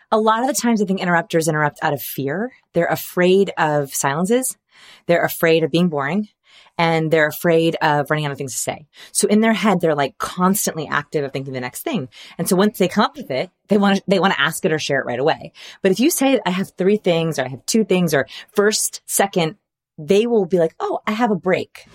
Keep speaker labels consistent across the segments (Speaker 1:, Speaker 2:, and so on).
Speaker 1: A lot of the times I think interrupters interrupt out of fear. They're afraid of silences. They're afraid of being boring. And they're afraid of running out of things to say. So in their head, they're like constantly active of thinking the next thing. And so once they come up with it, they want to ask it or share it right away. But if you say, I have 3 things, or I have 2 things, or first, second, they will be like, oh, I have a break.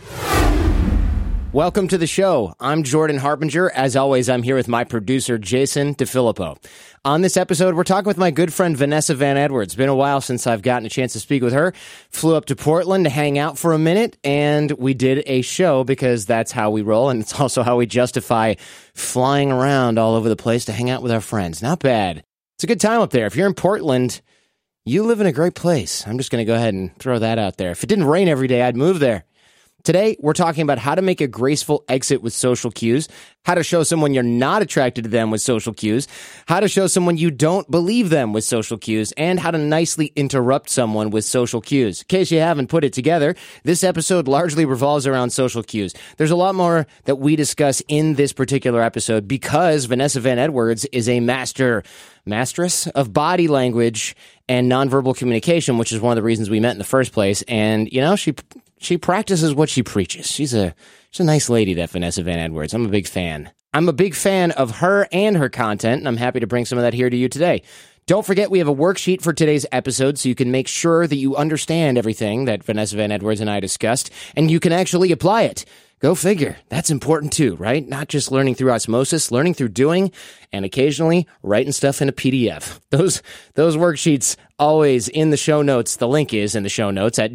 Speaker 2: Welcome to the show. I'm Jordan Harbinger. As always, I'm here with my producer, Jason DeFilippo. On this episode, we're talking with my good friend, Vanessa Van Edwards. Been a while since I've gotten a chance to speak with her. Flew up to Portland to hang out for a minute, and we did a show because that's how we roll, and it's also how we justify flying around all over the place to hang out with our friends. Not bad. It's a good time up there. If you're in Portland, you live in a great place. I'm just going to go ahead and throw that out there. If it didn't rain every day, I'd move there. Today, we're talking about how to make a graceful exit with social cues, how to show someone you're not attracted to them with social cues, how to show someone you don't believe them with social cues, and how to nicely interrupt someone with social cues. In case you haven't put it together, this episode largely revolves around social cues. There's a lot more that we discuss in this particular episode because Vanessa Van Edwards is a masteress of body language and nonverbal communication, which is one of the reasons we met in the first place. And, you know, she practices what she preaches. She's a nice lady, that Vanessa Van Edwards. I'm a big fan. I'm a big fan of her and her content, and I'm happy to bring some of that here to you today. Don't forget, we have a worksheet for today's episode so you can make sure that you understand everything that Vanessa Van Edwards and I discussed, and you can actually apply it. Go figure. That's important too, right? Not just learning through osmosis, learning through doing, and occasionally writing stuff in a PDF. Those worksheets always in the show notes. The link is in the show notes at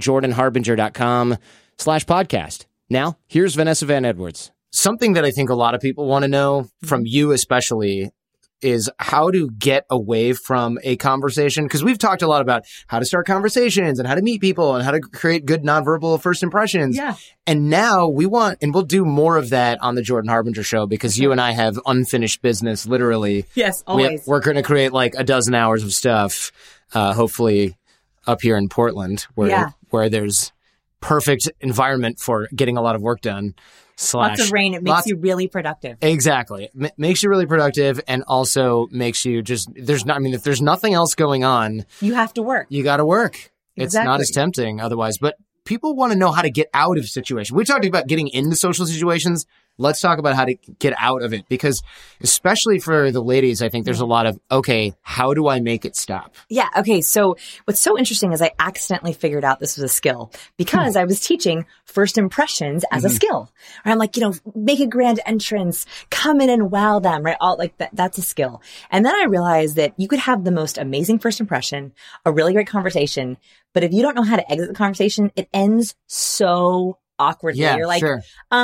Speaker 2: jordanharbinger.com/podcast. Now, here's Vanessa Van Edwards. Something that I think a lot of people want to know from you especially is how to get away from a conversation. Because we've talked a lot about how to start conversations and how to meet people and how to create good nonverbal first impressions.
Speaker 1: Yeah.
Speaker 2: And now we'll do more of that on the Jordan Harbinger show because you and I have unfinished business, literally.
Speaker 1: Yes, always.
Speaker 2: We're going to create like a dozen hours of stuff, hopefully up here in Portland where there's perfect environment for getting a lot of work done.
Speaker 1: Lots of rain. It makes you really productive.
Speaker 2: Exactly. Makes you really productive and also makes you if there's nothing else going on.
Speaker 1: You have to work.
Speaker 2: You got to work.
Speaker 1: Exactly.
Speaker 2: It's not as tempting otherwise. But people want to know how to get out of situations. We talked about getting into social situations. Let's talk about how to get out of it because especially for the ladies, I think there's a lot of, okay, how do I make it stop?
Speaker 1: Yeah. Okay. So what's so interesting is I accidentally figured out this was a skill because I was teaching first impressions as a skill. Or I'm like, make a grand entrance, come in and wow them, right? All like that. That's a skill. And then I realized that you could have the most amazing first impression, a really great conversation, but if you don't know how to exit the conversation, it ends so awkwardly.
Speaker 2: Yeah,
Speaker 1: you're like,
Speaker 2: sure.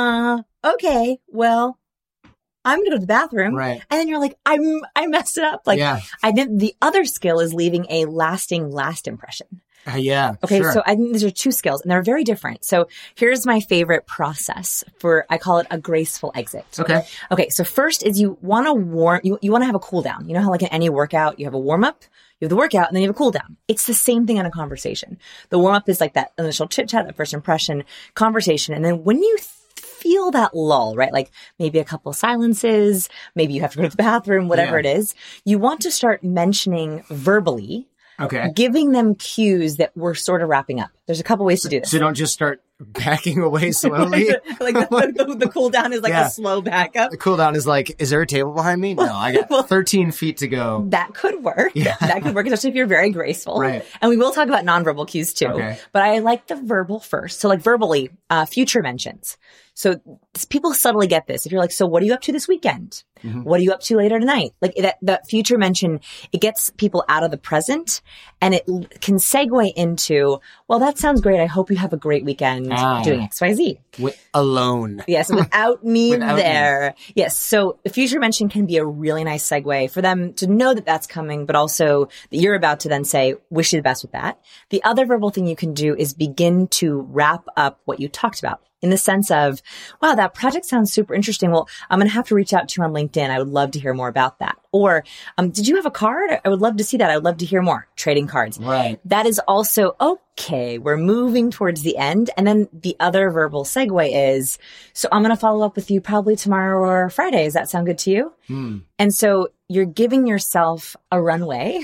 Speaker 1: Okay, well, I'm going to go to the bathroom.
Speaker 2: Right.
Speaker 1: And then you're like, I messed it up. Like,
Speaker 2: yeah.
Speaker 1: I think the other skill is leaving a lasting last impression.
Speaker 2: Yeah.
Speaker 1: Okay.
Speaker 2: Sure.
Speaker 1: So I think these are 2 skills and they're very different. So here's my favorite process I call it a graceful exit.
Speaker 2: Okay.
Speaker 1: Okay. So first is you want to you want to have a cool down. You know how like in any workout, you have a warm up, you have the workout, and then you have a cool down. It's the same thing in a conversation. The warm up is like that initial chit chat, that first impression conversation. And then when you feel that lull, right? Like maybe a couple of silences, maybe you have to go to the bathroom, whatever it is. You want to start mentioning verbally, giving them cues that we're sort of wrapping up. There's a couple ways to do this.
Speaker 2: So don't just start backing away slowly.
Speaker 1: the cool down is like a slow backup.
Speaker 2: The cool down is like, is there a table behind me? No, I got 13 feet to go.
Speaker 1: That could work.
Speaker 2: Yeah.
Speaker 1: That could work, especially if you're very graceful.
Speaker 2: Right.
Speaker 1: And we will talk about nonverbal cues too. Okay. But I like the verbal first. So like verbally, future mentions. So people subtly get this. If you're like, so what are you up to this weekend? Mm-hmm. What are you up to later tonight? Like that future mention, it gets people out of the present and it can segue into, well, that sounds great. I hope you have a great weekend doing XYZ.
Speaker 2: Alone.
Speaker 1: Yes, without me there. Yes. So a future mention can be a really nice segue for them to know that that's coming, but also that you're about to then say, wish you the best with that. The other verbal thing you can do is begin to wrap up what you talked about. in the sense of, wow, that project sounds super interesting. Well, I'm going to have to reach out to you on LinkedIn. I would love to hear more about that. Or, did you have a card? I would love to see that. I would love to hear more. Trading cards.
Speaker 2: Right.
Speaker 1: That is also okay. We're moving towards the end. And then the other verbal segue is, so I'm going to follow up with you probably tomorrow or Friday. Does that sound good to you? And so you're giving yourself a runway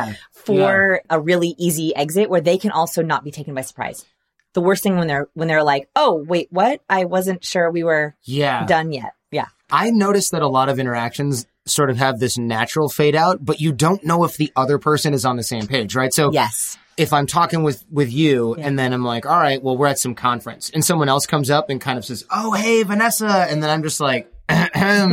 Speaker 1: for a really easy exit where they can also not be taken by surprise. The worst thing when they're like, oh, wait, what? I wasn't sure we were done yet. Yeah.
Speaker 2: I noticed that a lot of interactions sort of have this natural fade out, but you don't know if the other person is on the same page, right? So
Speaker 1: yes.
Speaker 2: If I'm talking with you and then I'm like, all right, well, we're at some conference and someone else comes up and kind of says, oh, hey, Vanessa. And then I'm just like, right,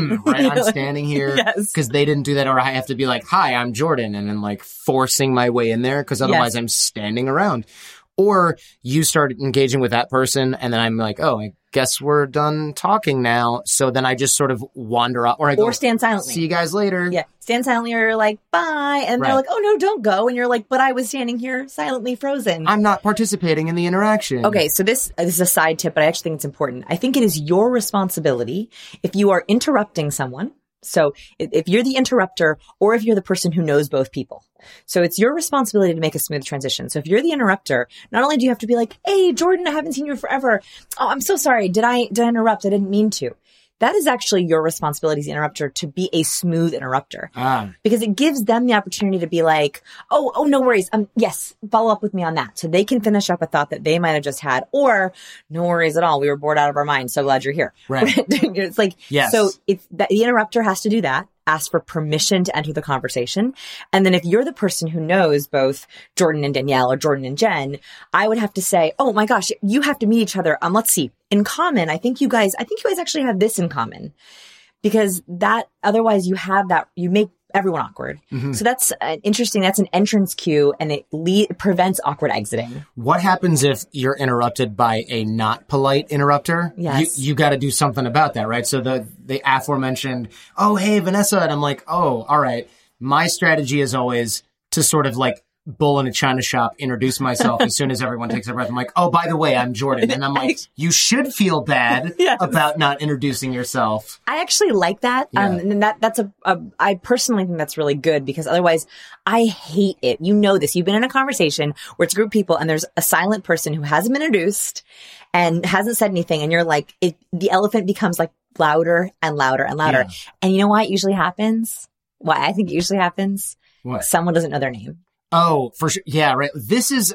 Speaker 2: I'm standing here because they didn't do that. Or I have to be like, hi, I'm Jordan. And then like forcing my way in there because otherwise I'm standing around. Or you start engaging with that person and then I'm like, oh, I guess we're done talking now. So then I just sort of wander off. Or I go,
Speaker 1: or stand silently.
Speaker 2: See you guys later.
Speaker 1: Yeah. Stand silently or you're like, bye. And they're like, oh, no, don't go. And you're like, but I was standing here silently frozen.
Speaker 2: I'm not participating in the interaction.
Speaker 1: Okay. So this is a side tip, but I actually think it's important. I think it is your responsibility if you are interrupting someone. So if you're the interrupter or if you're the person who knows both people. So it's your responsibility to make a smooth transition. So if you're the interrupter, not only do you have to be like, hey, Jordan, I haven't seen you forever. Oh, I'm so sorry. Did I interrupt? I didn't mean to. That is actually your responsibility as the interrupter to be a smooth interrupter because it gives them the opportunity to be like, oh, no worries. Yes, follow up with me on that. So they can finish up a thought that they might have just had, or no worries at all. We were bored out of our minds. So glad you're here.
Speaker 2: Right.
Speaker 1: It's like, so it's that the interrupter has to do that. Ask for permission to enter the conversation. And then if you're the person who knows both Jordan and Danielle or Jordan and Jen, I would have to say, oh my gosh, you have to meet each other. Let's see. In common, I think you guys actually have this in common because that otherwise you make everyone awkward. Mm-hmm. So that's that's an entrance cue and it prevents awkward exiting.
Speaker 2: What happens if you're interrupted by a not polite interrupter?
Speaker 1: Yes.
Speaker 2: You got to do something about that, right? So the aforementioned, oh, hey, Vanessa. And I'm like, oh, all right. My strategy is always to sort of like bull in a china shop, introduce myself as soon as everyone takes a breath. I'm like, oh, by the way, I'm Jordan. And I'm like, you should feel bad about not introducing yourself.
Speaker 1: I actually like that.
Speaker 2: Yeah.
Speaker 1: And that's I personally think that's really good because otherwise I hate it. You know this. You've been in a conversation where it's a group of people and there's a silent person who hasn't been introduced and hasn't said anything. And you're like, the elephant becomes like louder and louder and louder. Yeah. And you know why it usually happens? Why I think it usually happens?
Speaker 2: What?
Speaker 1: Someone doesn't know their name.
Speaker 2: Oh, for sure. Yeah, right. This is,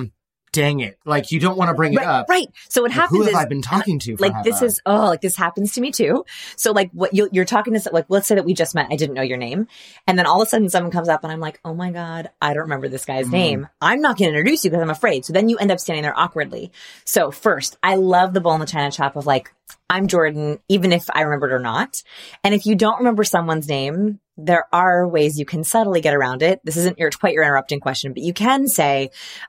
Speaker 2: dang it. Like, you don't want to bring it up.
Speaker 1: Right. So what happens
Speaker 2: is...
Speaker 1: Who
Speaker 2: have I been talking to for
Speaker 1: like, this happens to me too. So like, what you're talking to, like, let's say that we just met. I didn't know your name. And then all of a sudden someone comes up and I'm like, oh my God, I don't remember this guy's name. I'm not going to introduce you because I'm afraid. So then you end up standing there awkwardly. So first, I love the bull in the china shop of like, I'm Jordan, even if I remembered or not. And if you don't remember someone's name, there are ways you can subtly get around it. This isn't quite your interrupting question, but you can say,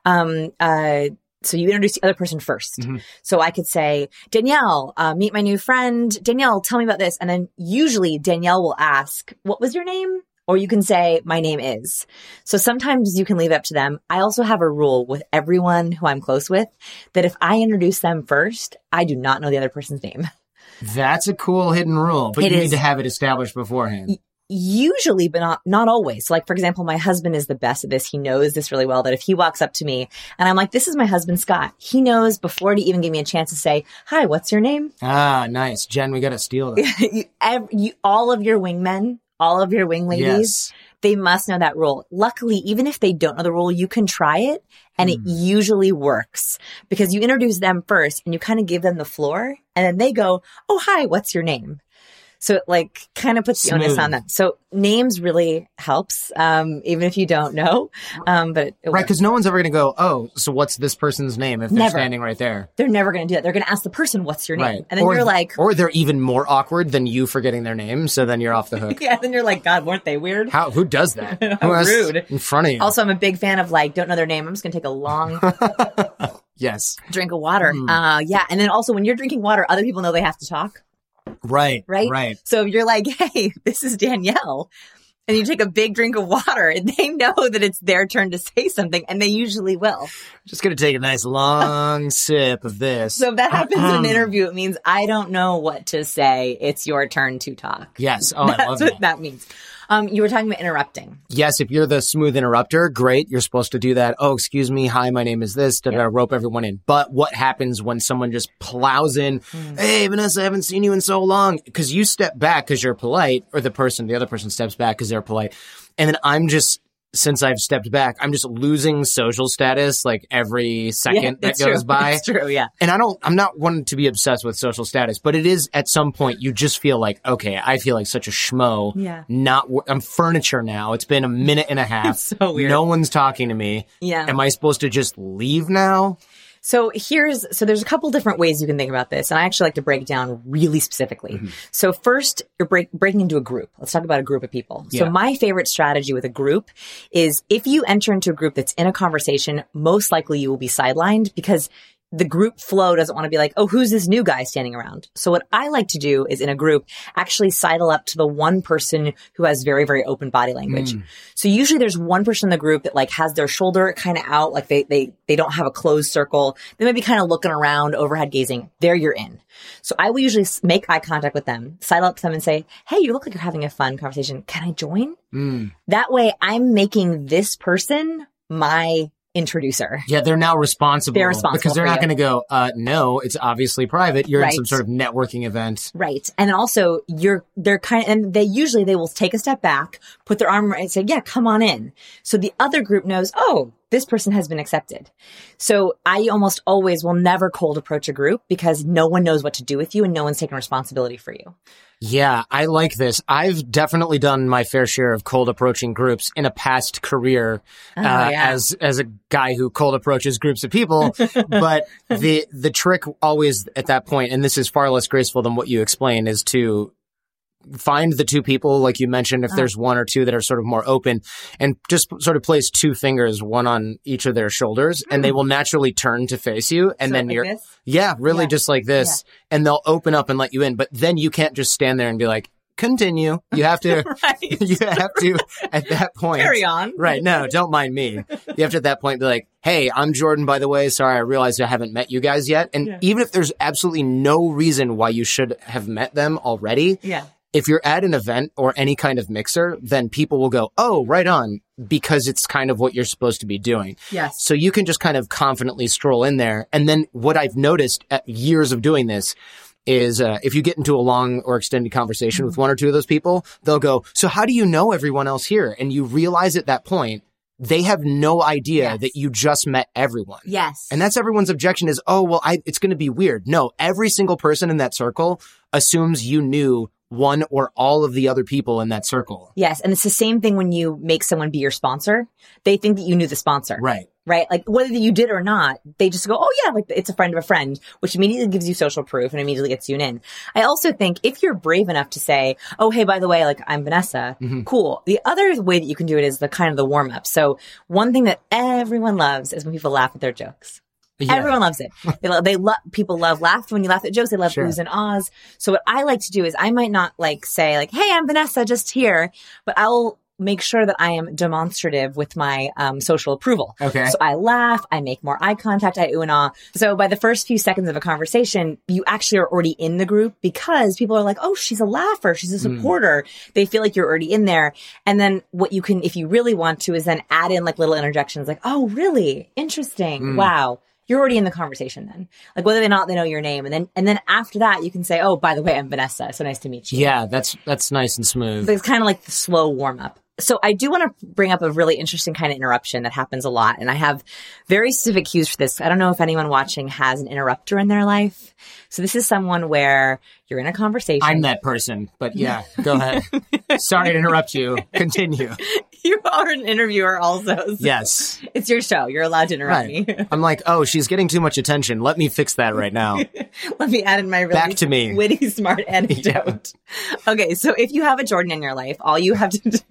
Speaker 1: so you introduce the other person first. Mm-hmm. So I could say, Danielle, meet my new friend. Danielle, tell me about this. And then usually Danielle will ask, what was your name? Or you can say, my name is. So sometimes you can leave it up to them. I also have a rule with everyone who I'm close with that if I introduce them first, I do not know the other person's name.
Speaker 2: That's a cool hidden rule, but you need to have it established beforehand.
Speaker 1: Usually, but not always. So like, for example, my husband is the best at this. He knows this really well, that if he walks up to me and I'm like, this is my husband, Scott. He knows before to even give me a chance to say, hi, what's your name?
Speaker 2: Ah, nice. Jen, we got to steal that.
Speaker 1: All of your wingmen, all of your wing ladies, they must know that rule. Luckily, even if they don't know the rule, you can try it and it usually works because you introduce them first and you kind of give them the floor and then they go, oh, hi, what's your name? So it like kind of puts the onus on them. So names really helps, even if you don't know. But
Speaker 2: right, because no one's ever going to go, oh, so what's this person's name if they're standing right there?
Speaker 1: They're never going to do that. They're going to ask the person, what's your name? Right. And then you're like...
Speaker 2: Or they're even more awkward than you forgetting their name, so then you're off the hook.
Speaker 1: Yeah, then you're like, God, weren't they weird?
Speaker 2: Who does that?
Speaker 1: How rude.
Speaker 2: In front of you.
Speaker 1: Also, I'm a big fan of like, don't know their name. I'm just going to take a long...
Speaker 2: Yes.
Speaker 1: Drink of water. Yeah. And then also when you're drinking water, other people know they have to talk.
Speaker 2: Right.
Speaker 1: So if you're like, hey, this is Danielle. and you take a big drink of water, and they know that it's their turn to say something, and they usually will.
Speaker 2: Just going to take a nice long sip of this.
Speaker 1: So if that happens in an interview, it means I don't know what to say. It's your turn to talk.
Speaker 2: Yes. Oh, I love that.
Speaker 1: That's what that means. You were talking about interrupting.
Speaker 2: Yes, if you're the smooth interrupter, great. You're supposed to do that. Oh, excuse me. Hi, my name is this. Rope everyone in. But what happens when someone just plows in? Hey, Vanessa, I haven't seen you in so long. Because you step back because you're polite, or the other person steps back because they're polite. And then since I've stepped back, I'm just losing social status like every second that goes by.
Speaker 1: That's true, yeah.
Speaker 2: And I'm not one to be obsessed with social status, but it is at some point you just feel like, okay, I feel like such a schmo.
Speaker 1: Yeah.
Speaker 2: I'm furniture now. It's been a minute and a half.
Speaker 1: So weird.
Speaker 2: No one's talking to me.
Speaker 1: Yeah.
Speaker 2: Am I supposed to just leave now?
Speaker 1: So there's a couple different ways you can think about this. And I actually like to break it down really specifically. Mm-hmm. So first, you're breaking into a group. Let's talk about a group of people. Yeah. So my favorite strategy with a group is if you enter into a group that's in a conversation, most likely you will be sidelined because the group flow doesn't want to be like, oh, who's this new guy standing around? So what I like to do is in a group, actually sidle up to the one person who has very, very open body language. So usually there's one person in the group that like has their shoulder kind of out, like they don't have a closed circle. They may be kind of looking around, overhead gazing. There you're in. So I will usually make eye contact with them, sidle up to them and say, hey, you look like you're having a fun conversation. Can I join? That way I'm making this person my introducer.
Speaker 2: Yeah, they're now responsible.
Speaker 1: They're responsible
Speaker 2: because they're not going to go, no, it's obviously private. You're in some sort of networking event.
Speaker 1: Right. And then also they're kind of, and they will take a step back, put their arm and say, yeah, come on in. So the other group knows, oh, this person has been accepted. So I almost always will never cold approach a group because no one knows what to do with you and no one's taking responsibility for you.
Speaker 2: Yeah, I like this. I've definitely done my fair share of cold approaching groups in a past career as a guy who cold approaches groups of people. But the trick always at that point, and this is far less graceful than what you explain, is to find the two people, like you mentioned, if there's one or two that are sort of more open, and just sort of place two fingers, one on each of their shoulders, and they will naturally turn to face you. And then
Speaker 1: like
Speaker 2: just like this. Yeah. And they'll open up and let you in. But then you can't just stand there and be like, continue. You have to, you have to at that point.
Speaker 1: Carry on.
Speaker 2: Right. No, don't mind me. You have to at that point be like, hey, I'm Jordan, by the way. Sorry, I realized I haven't met you guys yet. And even if there's absolutely no reason why you should have met them already.
Speaker 1: Yeah.
Speaker 2: If you're at an event or any kind of mixer, then people will go, oh, right on, because it's kind of what you're supposed to be doing.
Speaker 1: Yes.
Speaker 2: So you can just kind of confidently stroll in there. And then what I've noticed at years of doing this is if you get into a long or extended conversation with one or two of those people, they'll go, so how do you know everyone else here? And you realize at that point, they have no idea that you just met everyone.
Speaker 1: Yes.
Speaker 2: And that's everyone's objection is, oh, well, it's going to be weird. No, every single person in that circle assumes you knew one or all of the other people in that circle.
Speaker 1: Yes. And it's the same thing when you make someone be your sponsor. They think that you knew the sponsor.
Speaker 2: Right.
Speaker 1: Right? Like whether you did or not, they just go, oh yeah, like it's a friend of a friend, which immediately gives you social proof and immediately gets you in. I also think if you're brave enough to say, oh, hey, by the way, like I'm Vanessa, cool. The other way that you can do it is the kind of the warm up. So one thing that everyone loves is when people laugh at their jokes. Yeah. Everyone loves it. People love laugh when you laugh at jokes. They love oohs and ahs. So what I like to do is I might not like say like, hey, I'm Vanessa, just here, but I'll make sure that I am demonstrative with my social approval.
Speaker 2: Okay.
Speaker 1: So I laugh, I make more eye contact, I ooh and ah. So by the first few seconds of a conversation, you actually are already in the group because people are like, oh, she's a laugher, she's a supporter. They feel like you're already in there. And then what you can, if you really want to, is then add in like little interjections like, oh, really? Interesting. Wow. You're already in the conversation then. Like whether or not they know your name. And then after that, you can say, oh, by the way, I'm Vanessa. So nice to meet you.
Speaker 2: Yeah, that's nice and smooth.
Speaker 1: But it's kind of like the slow warm up. So I do want to bring up a really interesting kind of interruption that happens a lot. And I have very specific cues for this. I don't know if anyone watching has an interrupter in their life. So this is someone where you're in a conversation.
Speaker 2: I'm that person, but yeah, go ahead. Sorry to interrupt you. Continue.
Speaker 1: You are an interviewer also. So
Speaker 2: yes.
Speaker 1: It's your show. You're allowed to interrupt me.
Speaker 2: I'm like, oh, she's getting too much attention. Let me fix that right now.
Speaker 1: Let me add in my really
Speaker 2: back to me.
Speaker 1: Witty, smart anecdote. Okay, so if you have a Jordan in your life, all you have to do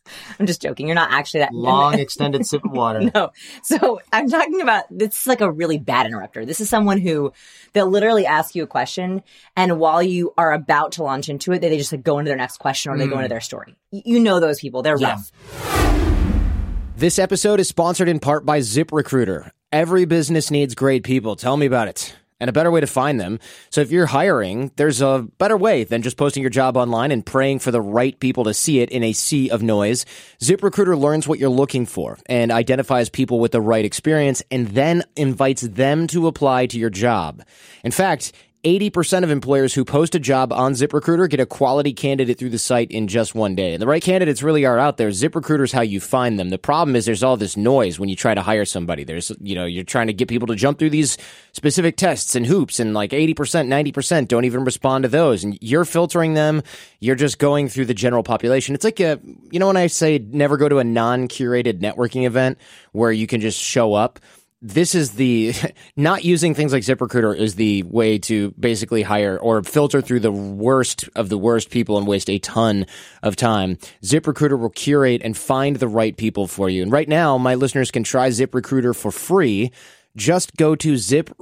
Speaker 1: I'm just joking. You're not actually that
Speaker 2: long, extended sip of water.
Speaker 1: No. So I'm talking about, this is like a really bad interrupter. This is someone who they'll literally ask you a question, and while you are about to launch into it, they just like go into their next question or they go into their story. You know those people. They're rough.
Speaker 2: This episode is sponsored in part by ZipRecruiter. Every business needs great people. Tell me about it. And a better way to find them. So if you're hiring, there's a better way than just posting your job online and praying for the right people to see it in a sea of noise. ZipRecruiter learns what you're looking for and identifies people with the right experience and then invites them to apply to your job. In fact, 80% of employers who post a job on ZipRecruiter get a quality candidate through the site in just one day. And the right candidates really are out there. ZipRecruiter is how you find them. The problem is there's all this noise when you try to hire somebody. There's, you're trying to get people to jump through these specific tests and hoops, and like 80%, 90% don't even respond to those. And you're filtering them. You're just going through the general population. It's like when I say never go to a non-curated networking event where you can just show up. This is not using things like ZipRecruiter is the way to basically hire or filter through the worst of the worst people and waste a ton of time. ZipRecruiter will curate and find the right people for you. And right now, my listeners can try ZipRecruiter for free. Just go to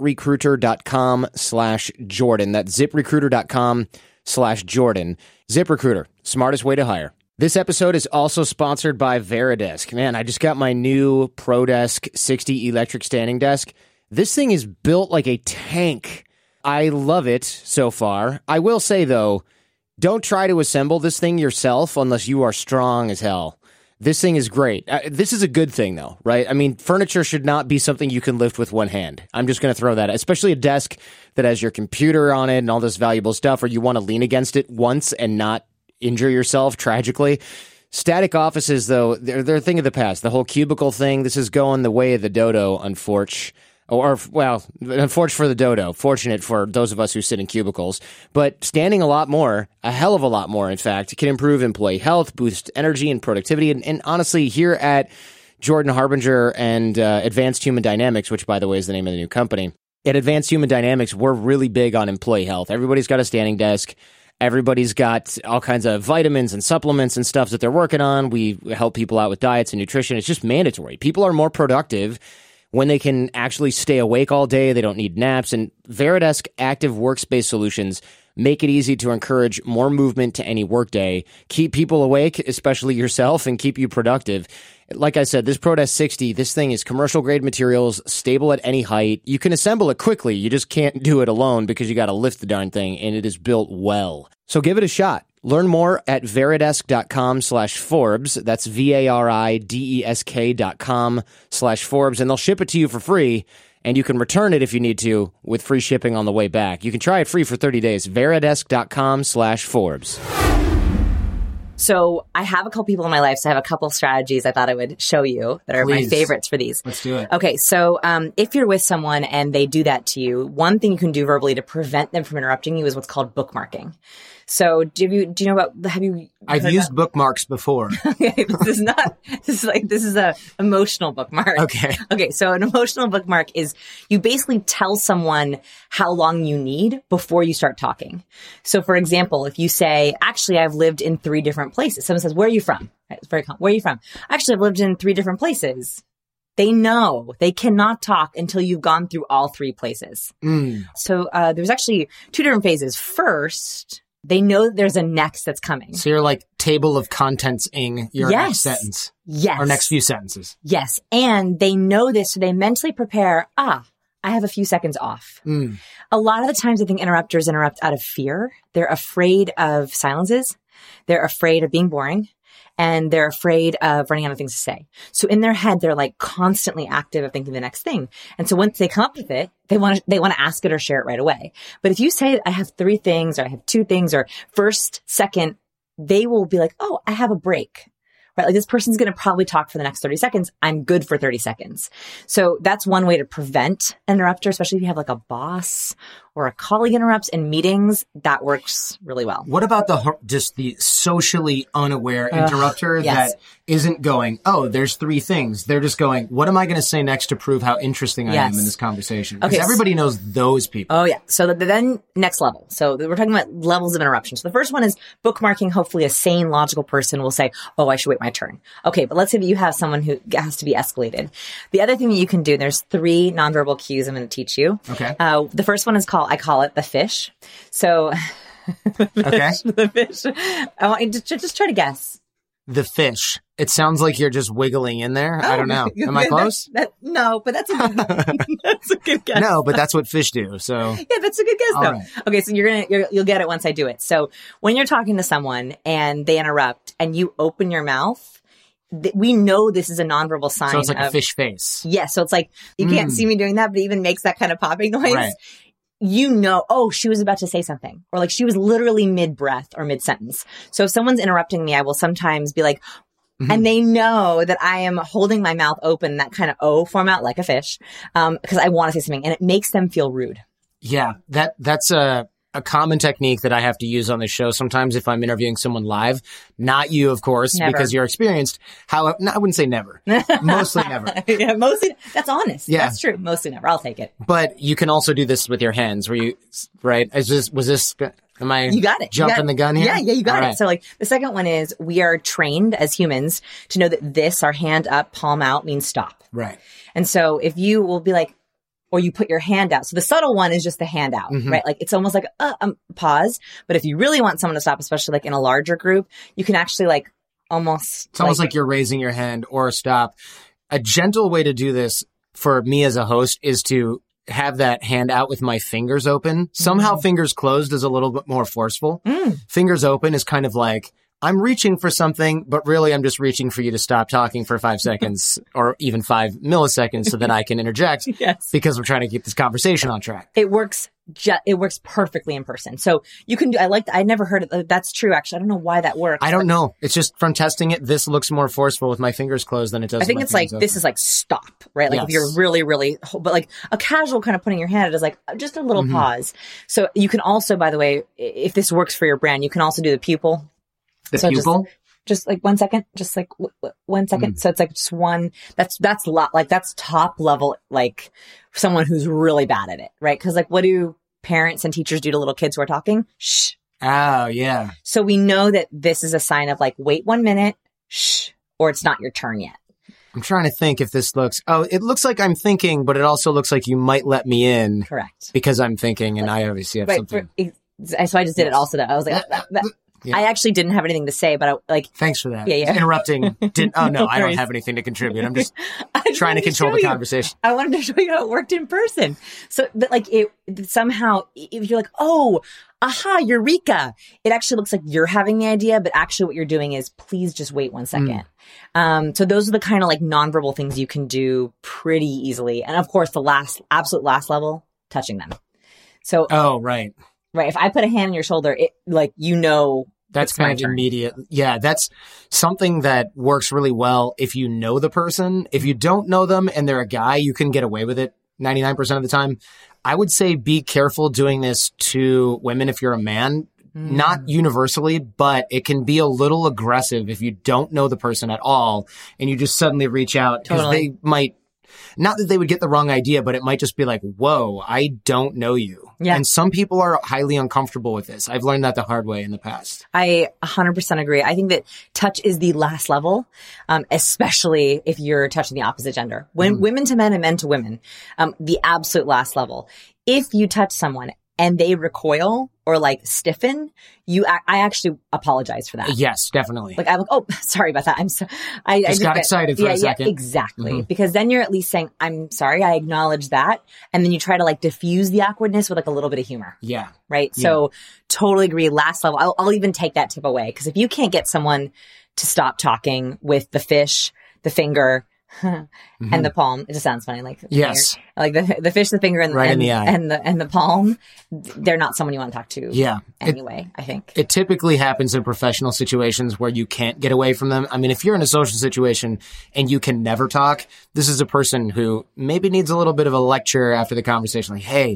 Speaker 2: ZipRecruiter.com/Jordan. That's ZipRecruiter.com/Jordan. ZipRecruiter, smartest way to hire. This episode is also sponsored by Varidesk. Man, I just got my new ProDesk 60 electric standing desk. This thing is built like a tank. I love it so far. I will say, though, don't try to assemble this thing yourself unless you are strong as hell. This thing is great. This is a good thing, though, right? I mean, furniture should not be something you can lift with one hand. I'm just going to throw that, especially a desk that has your computer on it and all this valuable stuff, or you want to lean against it once and not injure yourself tragically. Static offices, though, they're a thing of the past. The whole cubicle thing, this is going the way of the dodo, unfortunate for the dodo, fortunate for those of us who sit in cubicles. But standing a lot more, a hell of a lot more, in fact, can improve employee health, boost energy and productivity. And honestly, here at Jordan Harbinger and Advanced Human Dynamics, which, by the way, is the name of the new company, at Advanced Human Dynamics, we're really big on employee health. Everybody's got a standing desk. Everybody's got all kinds of vitamins and supplements and stuff that they're working on. We help people out with diets and nutrition. It's just mandatory. People are more productive when they can actually stay awake all day. They don't need naps. And Varidesk active workspace solutions make it easy to encourage more movement to any workday, keep people awake, especially yourself, and keep you productive. Like I said, this ProDesk 60, this thing is commercial grade materials, stable at any height. You can assemble it quickly. You just can't do it alone because you got to lift the darn thing, and it is built well. So give it a shot. Learn more at Varidesk.com/Forbes. That's VARIDESK.com/Forbes, and they'll ship it to you for free. And you can return it if you need to with free shipping on the way back. You can try it free for 30 days. Varidesk.com/Forbes.
Speaker 1: So I have a couple people in my life, so I have a couple strategies I thought I would show you that are my favorites for these.
Speaker 2: Let's do it.
Speaker 1: Okay, so if you're with someone and they do that to you, one thing you can do verbally to prevent them from interrupting you is what's called bookmarking. So do you know about,
Speaker 2: I've used bookmarks before.
Speaker 1: Okay, this is a emotional bookmark. Okay, so an emotional bookmark is you basically tell someone how long you need before you start talking. So for example, if you say, actually, I've lived in 3 different places. Someone says, where are you from? Right, it's very common. Where are you from? Actually, I've lived in 3 different places. They know they cannot talk until you've gone through all 3 places. So there's actually 2 different phases. First, they know that there's a next that's coming.
Speaker 2: So you're like table of contents-ing your next sentence.
Speaker 1: Yes.
Speaker 2: Or next few sentences.
Speaker 1: Yes. And they know this, so they mentally prepare, I have a few seconds off. A lot of the times I think interrupters interrupt out of fear. They're afraid of silences. They're afraid of being boring. And they're afraid of running out of things to say. So in their head, they're like constantly active of thinking the next thing. And so once they come up with it, they want to ask it or share it right away. But if you say, I have 3 things, or I have 2 things, or first, second, they will be like, oh, I have a break. Right? Like this person's going to probably talk for the next 30 seconds. I'm good for 30 seconds. So that's one way to prevent an interrupter, especially if you have like a boss or a colleague interrupts in meetings, that works really well.
Speaker 2: What about just the socially unaware interrupter
Speaker 1: yes.
Speaker 2: that isn't going, oh, there's three things. They're just going, what am I going to say next to prove how interesting I am in this conversation? Because everybody knows those people.
Speaker 1: Oh, yeah. So then next level. So we're talking about levels of interruption. So the first one is bookmarking. Hopefully a sane, logical person will say, oh, I should wait my turn. Okay, but let's say that you have someone who has to be escalated. The other thing that you can do, there's 3 nonverbal cues I'm going to teach you.
Speaker 2: Okay.
Speaker 1: The first one is I call it the fish. So the fish. I want you to just try to guess.
Speaker 2: The fish. It sounds like you're just wiggling in there. I don't know. Am I close?
Speaker 1: No, but that's a good guess.
Speaker 2: No, but that's what fish do. So
Speaker 1: yeah, that's a good guess though. Right. Okay, so you'll get it once I do it. So when you're talking to someone and they interrupt and you open your mouth, we know this is a nonverbal sign.
Speaker 2: So it's like a fish face.
Speaker 1: Yeah, so it's like you can't see me doing that, but it even makes that kind of popping noise.
Speaker 2: Right.
Speaker 1: You know, oh, she was about to say something, or like she was literally mid-breath or mid-sentence. So if someone's interrupting me, I will sometimes be like, and they know that I am holding my mouth open in that kind of O format, like a fish, because I want to say something, and it makes them feel rude. Yeah,
Speaker 2: that's a common technique that I have to use on the show sometimes if I'm interviewing someone live. Not you, of course,
Speaker 1: never.
Speaker 2: Because you're experienced. I wouldn't say never. Mostly never.
Speaker 1: Yeah, mostly. That's honest.
Speaker 2: Yeah.
Speaker 1: That's true. Mostly never. I'll take it.
Speaker 2: But you can also do this with your hands where right? Am I
Speaker 1: you got it.
Speaker 2: jumping the gun here?
Speaker 1: Yeah, you got
Speaker 2: All
Speaker 1: it. So like the second one is we are trained as humans to know that this, our hand up, palm out, means stop.
Speaker 2: Right.
Speaker 1: And so if you will be like, or you put your hand out. So the subtle one is just the hand out, right? Like it's almost like pause. But if you really want someone to stop, especially like in a larger group, you can actually like almost.
Speaker 2: It's almost like you're raising your hand or stop. A gentle way to do this for me as a host is to have that hand out with my fingers open. Somehow fingers closed is a little bit more forceful. Fingers open is kind of like, I'm reaching for something, but really I'm just reaching for you to stop talking for 5 seconds or even 5 milliseconds so that I can interject because we're trying to keep this conversation on track.
Speaker 1: It works perfectly in person. So you can do, I never heard it. That's true. Actually, I don't know why that works.
Speaker 2: I don't know. It's just from testing it. This looks more forceful with my fingers closed than it does.
Speaker 1: I think it's like, this is like stop, right? Like if you're really, really, but like a casual kind of putting your hand out is like just a little pause. So you can also, by the way, if this works for your brand, you can also do the pupil.
Speaker 2: The pupil?
Speaker 1: Just like 1 second, just like 1 second. So it's like just one, that's top level, like someone who's really bad at it, right? Cause like what do parents and teachers do to little kids who are talking? Shh.
Speaker 2: Oh, yeah.
Speaker 1: So we know that this is a sign of like, wait 1 minute, shh, or it's not your turn yet.
Speaker 2: I'm trying to think if this it looks like I'm thinking, but it also looks like you might let me in.
Speaker 1: Correct.
Speaker 2: Because I'm thinking and I obviously have something.
Speaker 1: So I just did it also though. I was like, yeah. I actually didn't have anything to say, but
Speaker 2: thanks for that.
Speaker 1: Yeah.
Speaker 2: Interrupting. Oh no, I don't have anything to contribute. I'm just trying to control the conversation.
Speaker 1: I wanted to show you how it worked in person. So, but like it somehow, if you're like, oh, aha, eureka! It actually looks like you're having the idea, but actually what you're doing is please just wait 1 second. So those are the kind of like nonverbal things you can do pretty easily. And of course, the absolute last level, touching them. So.
Speaker 2: Oh, right.
Speaker 1: Right. If I put a hand on your shoulder,
Speaker 2: that's kind of immediate. Yeah. That's something that works really well if you know the person. If you don't know them and they're a guy, you can get away with it 99% of the time. I would say be careful doing this to women if you're a man. Not universally, but it can be a little aggressive if you don't know the person at all and you just suddenly reach out because they might. Not that they would get the wrong idea, but it might just be like, whoa, I don't know you. Yeah. And some people are highly uncomfortable with this. I've learned that the hard way in the past.
Speaker 1: I 100% agree. I think that touch is the last level, especially if you're touching the opposite gender. When women to men and men to women, the absolute last level. If you touch someone and they recoil or like stiffen, I actually apologize for that.
Speaker 2: Yes, definitely.
Speaker 1: Like I'm like, oh, sorry about that. I just got
Speaker 2: excited for a second.
Speaker 1: Yeah, exactly. Because then you're at least saying, I'm sorry, I acknowledge that. And then you try to like diffuse the awkwardness with like a little bit of humor.
Speaker 2: Yeah.
Speaker 1: Right. Yeah. So totally agree. Last level. I'll even take that tip away. Cause if you can't get someone to stop talking with the fish, the finger, and the palm, it just sounds funny. Like
Speaker 2: yes,
Speaker 1: finger. Like the fish, the finger, and
Speaker 2: right in the eye,
Speaker 1: and the palm. They're not someone you want to talk to.
Speaker 2: Yeah.
Speaker 1: Anyway, I think
Speaker 2: it typically happens in professional situations where you can't get away from them. I mean, if you're in a social situation and you can never talk, this is a person who maybe needs a little bit of a lecture after the conversation. Like, hey,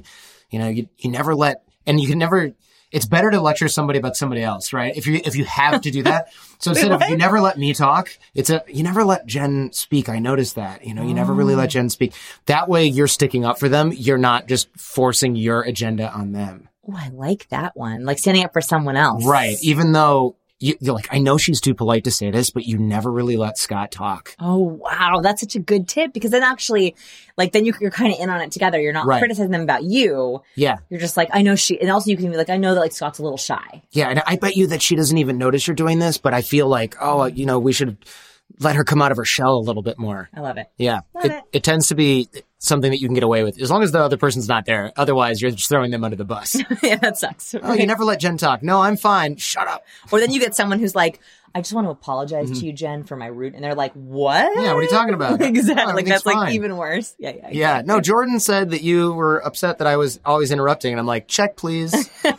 Speaker 2: You know, you never let, and you can never, it's better to lecture somebody about somebody else, right? If you have to do that. So instead of you never let me talk, you never let Jen speak. I noticed that, you know, you never really let Jen speak. That way you're sticking up for them. You're not just forcing your agenda on them.
Speaker 1: Oh, I like that one. Like standing up for someone else.
Speaker 2: Right. Even though you're like, I know she's too polite to say this, but you never really let Scott talk.
Speaker 1: Oh, wow. That's such a good tip because then actually, like, then you're kind of in on it together. You're not criticizing them about you.
Speaker 2: Yeah.
Speaker 1: You're just like, I know and also you can be like, I know that like Scott's a little shy.
Speaker 2: Yeah. And I bet you that she doesn't even notice you're doing this, but I feel like, you know, we should let her come out of her shell a little bit more.
Speaker 1: I love it.
Speaker 2: Yeah. It tends to be something that you can get away with as long as the other person's not there. Otherwise, you're just throwing them under the bus.
Speaker 1: Yeah, that sucks.
Speaker 2: Oh, you never let Jen talk. No, I'm fine. Shut up.
Speaker 1: Or then you get someone who's like, I just want to apologize to you, Jen, for my rude. And they're like, what?
Speaker 2: Yeah, what are you talking about?
Speaker 1: Exactly.
Speaker 2: Oh,
Speaker 1: like that's
Speaker 2: fine.
Speaker 1: like even worse. Yeah.
Speaker 2: Yeah. No, Jordan said that you were upset that I was always interrupting. And I'm like, check, please.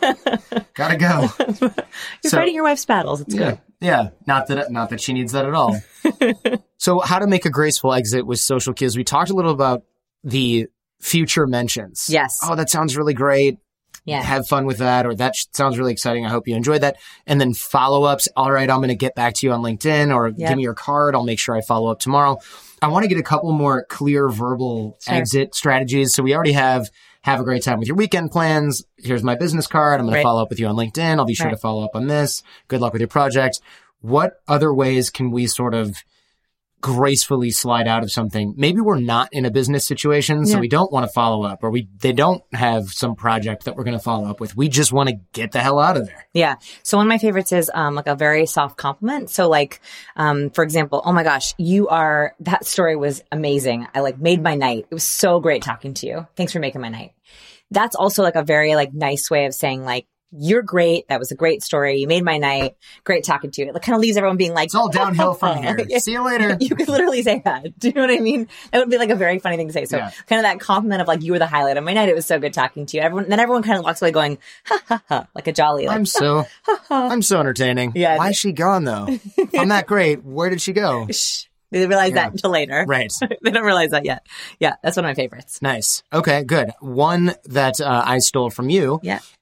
Speaker 2: Gotta go.
Speaker 1: You're fighting your wife's battles. It's good.
Speaker 2: Yeah. Not that she needs that at all. So how to make a graceful exit with social cues. We talked a little about the future mentions.
Speaker 1: Yes.
Speaker 2: Oh, that sounds really great.
Speaker 1: Yeah.
Speaker 2: Have fun with that. Or that sounds really exciting. I hope you enjoyed that. And then follow-ups. All right, I'm going to get back to you on LinkedIn or give me your card. I'll make sure I follow up tomorrow. I want to get a couple more clear verbal exit strategies. So we already have a great time with your weekend plans. Here's my business card. I'm going to follow up with you on LinkedIn. I'll be sure to follow up on this. Good luck with your project. What other ways can we sort of gracefully slide out of something? Maybe we're not in a business situation, so we don't want to follow up, or they don't have some project that we're going to follow up with. We just want to get the hell out of there.
Speaker 1: Yeah. So one of my favorites is like a very soft compliment. So like, for example, oh my gosh, that story was amazing. I like made my night. It was so great talking to you. Thanks for making my night. That's also like a very like nice way of saying like, you're great. That was a great story. You made my night. Great talking to you. It kind of leaves everyone being like,
Speaker 2: it's all downhill from here. See you later.
Speaker 1: You could literally say that. Do you know what I mean? That would be like a very funny thing to say. So kind of that compliment of like, you were the highlight of my night. It was so good talking to you. Everyone kind of walks away going, ha ha ha, like a jolly. Like,
Speaker 2: I'm so entertaining.
Speaker 1: Yeah.
Speaker 2: Why is she gone though? I'm that great. Where did she go?
Speaker 1: They didn't realize that until later.
Speaker 2: Right.
Speaker 1: They don't realize that yet. Yeah. That's one of my favorites.
Speaker 2: Nice. Okay, good. One that I stole from you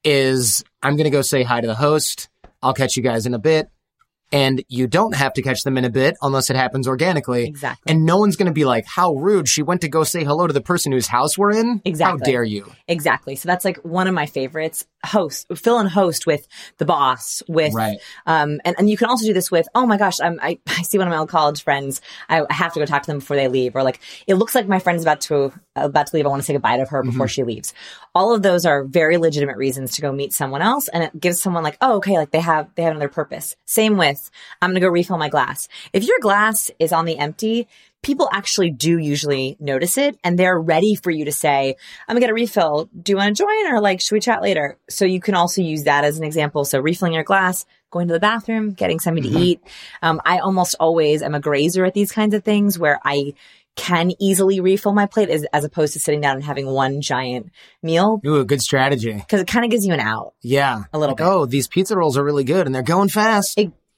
Speaker 2: is I'm going to go say hi to the host. I'll catch you guys in a bit. And you don't have to catch them in a bit unless it happens organically.
Speaker 1: Exactly.
Speaker 2: And no one's going to be like, how rude. She went to go say hello to the person whose house we're in.
Speaker 1: Exactly.
Speaker 2: How dare you?
Speaker 1: Exactly. So that's like one of my favorites. Fill and host with the boss with, and you can also do this with, oh my gosh, I see one of my old college friends. I have to go talk to them before they leave, or like, it looks like my friend's about to leave. I want to say goodbye to her before she leaves. All of those are very legitimate reasons to go meet someone else. And it gives someone like, oh, okay, like they have another purpose. Same with, I'm going to go refill my glass. If your glass is on the empty, people actually do usually notice it and they're ready for you to say, I'm gonna get a refill. Do you want to join or like, should we chat later? So you can also use that as an example. So refilling your glass, going to the bathroom, getting something to eat. I almost always am a grazer at these kinds of things where I can easily refill my plate as opposed to sitting down and having one giant meal.
Speaker 2: Ooh, a good strategy.
Speaker 1: Because it kind of gives you an out.
Speaker 2: Yeah.
Speaker 1: A little bit.
Speaker 2: Oh, these pizza rolls are really good and they're going fast.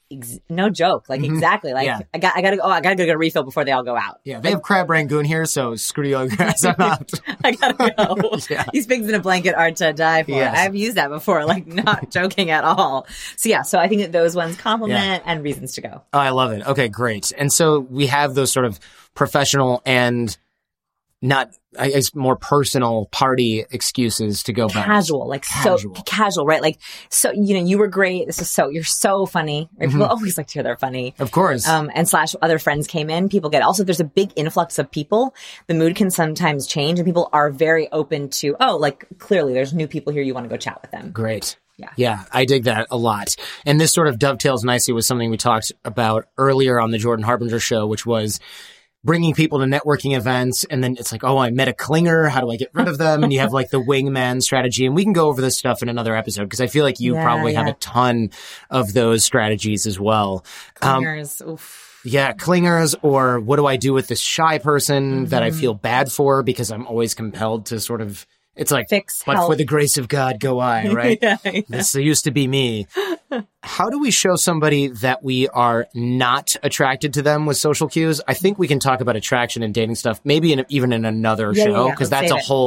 Speaker 1: No joke. Like exactly. Like I gotta go get a refill before they all go out.
Speaker 2: Yeah. They have crab rangoon here, so screw you guys. I'm out.
Speaker 1: I gotta go. These pigs in a blanket are to die for. Yes. I've used that before, like not joking at all. So I think that those ones compliment and reasons to go.
Speaker 2: Oh, I love it. Okay, great. And so we have those sort of professional and not, I guess, more personal party excuses to go back.
Speaker 1: Casual, like so casual, right? Like, so, you were great. You're so funny. Right? People always like to hear they're funny.
Speaker 2: Of course.
Speaker 1: And / other friends came in. People get, also, if there's a big influx of people, the mood can sometimes change and people are very open to, clearly there's new people here. You want to go chat with them.
Speaker 2: Great. Yeah, I dig that a lot. And this sort of dovetails nicely with something we talked about earlier on the Jordan Harbinger show, which was bringing people to networking events. And then it's like, oh, I met a clinger. How do I get rid of them? And you have like the wingman strategy. And we can go over this stuff in another episode because I feel like you probably have a ton of those strategies as well.
Speaker 1: Clingers. Oof.
Speaker 2: Yeah, clingers, or what do I do with this shy person that I feel bad for because I'm always compelled to sort of, it's like, but for the grace of God go I, right? This used to be me. How do we show somebody that we are not attracted to them with social cues? I think we can talk about attraction and dating stuff, maybe even in another show, because that's a whole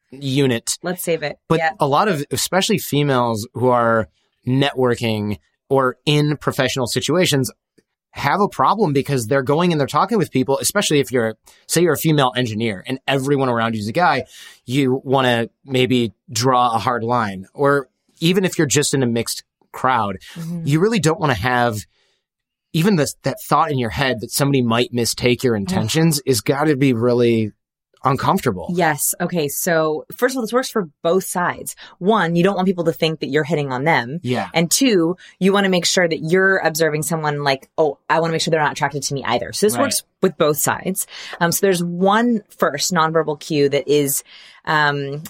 Speaker 2: unit.
Speaker 1: Let's save it.
Speaker 2: But
Speaker 1: Yeah.
Speaker 2: a lot of, especially females who are networking or in professional situations, have a problem because they're going and they're talking with people, especially if say you're a female engineer and everyone around you is a guy, you want to maybe draw a hard line. Or even if you're just in a mixed crowd, you really don't want to have even that thought in your head that somebody might mistake your intentions is got to be really uncomfortable.
Speaker 1: Yes. Okay. So first of all, this works for both sides. One, you don't want people to think that you're hitting on them.
Speaker 2: Yeah.
Speaker 1: And two, you want to make sure that you're observing someone like, oh, I want to make sure they're not attracted to me either. So this works with both sides. So there's one first nonverbal cue that is the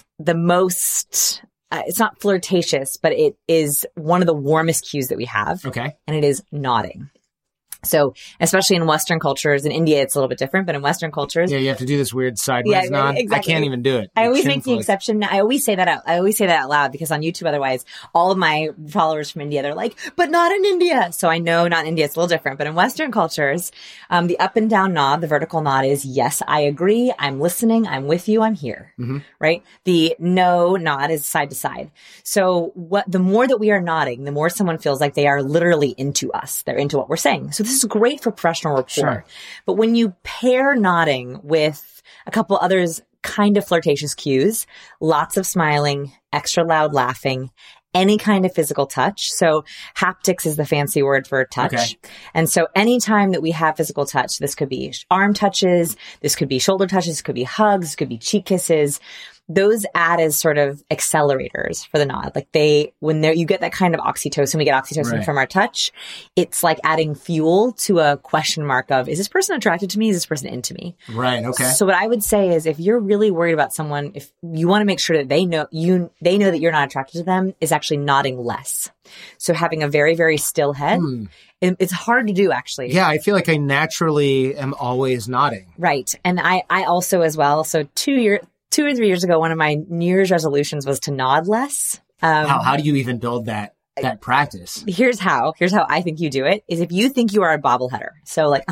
Speaker 1: most, it's not flirtatious, but it is one of the warmest cues that we have.
Speaker 2: Okay.
Speaker 1: And it is nodding. So, especially in Western cultures, in India, it's a little bit different, but in Western cultures.
Speaker 2: Yeah, you have to do this weird sideways nod.
Speaker 1: Exactly.
Speaker 2: I can't even do it.
Speaker 1: I always make the exception. I always say that out loud because on YouTube, otherwise, all of my followers from India, they're like, but not in India. So I know not in India, it's a little different, but in Western cultures, the up and down nod, the vertical nod is, yes, I agree. I'm listening. I'm with you. I'm here. Right? The no nod is side to side. So the more that we are nodding, the more someone feels like they are literally into us. They're into what we're saying. So this is great for professional rapport. Sure. But when you pair nodding with a couple others kind of flirtatious cues, lots of smiling, extra loud laughing, any kind of physical touch. So haptics is the fancy word for touch. Okay. And so anytime that we have physical touch, this could be arm touches, this could be shoulder touches, this could be hugs, this could be cheek kisses. Those add as sort of accelerators for the nod. Like you get that kind of oxytocin, we get oxytocin from our touch. It's like adding fuel to a question mark of, is this person attracted to me? Is this person into me?
Speaker 2: Right. Okay.
Speaker 1: So what I would say is if you're really worried about someone, if you want to make sure that they know that you're not attracted to them, is actually nodding less. So having a very, very still head, it's hard to do actually.
Speaker 2: Yeah. I feel like I naturally am always nodding.
Speaker 1: Right. And I also as well. So 2 or 3 years ago, one of my New Year's resolutions was to nod less.
Speaker 2: How do you even build that practice?
Speaker 1: Here's how I think you do it is if you think you are a bobbleheader. So like,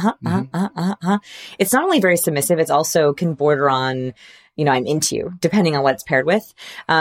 Speaker 1: it's not only very submissive, it's also can border on, I'm into you, depending on what it's paired with.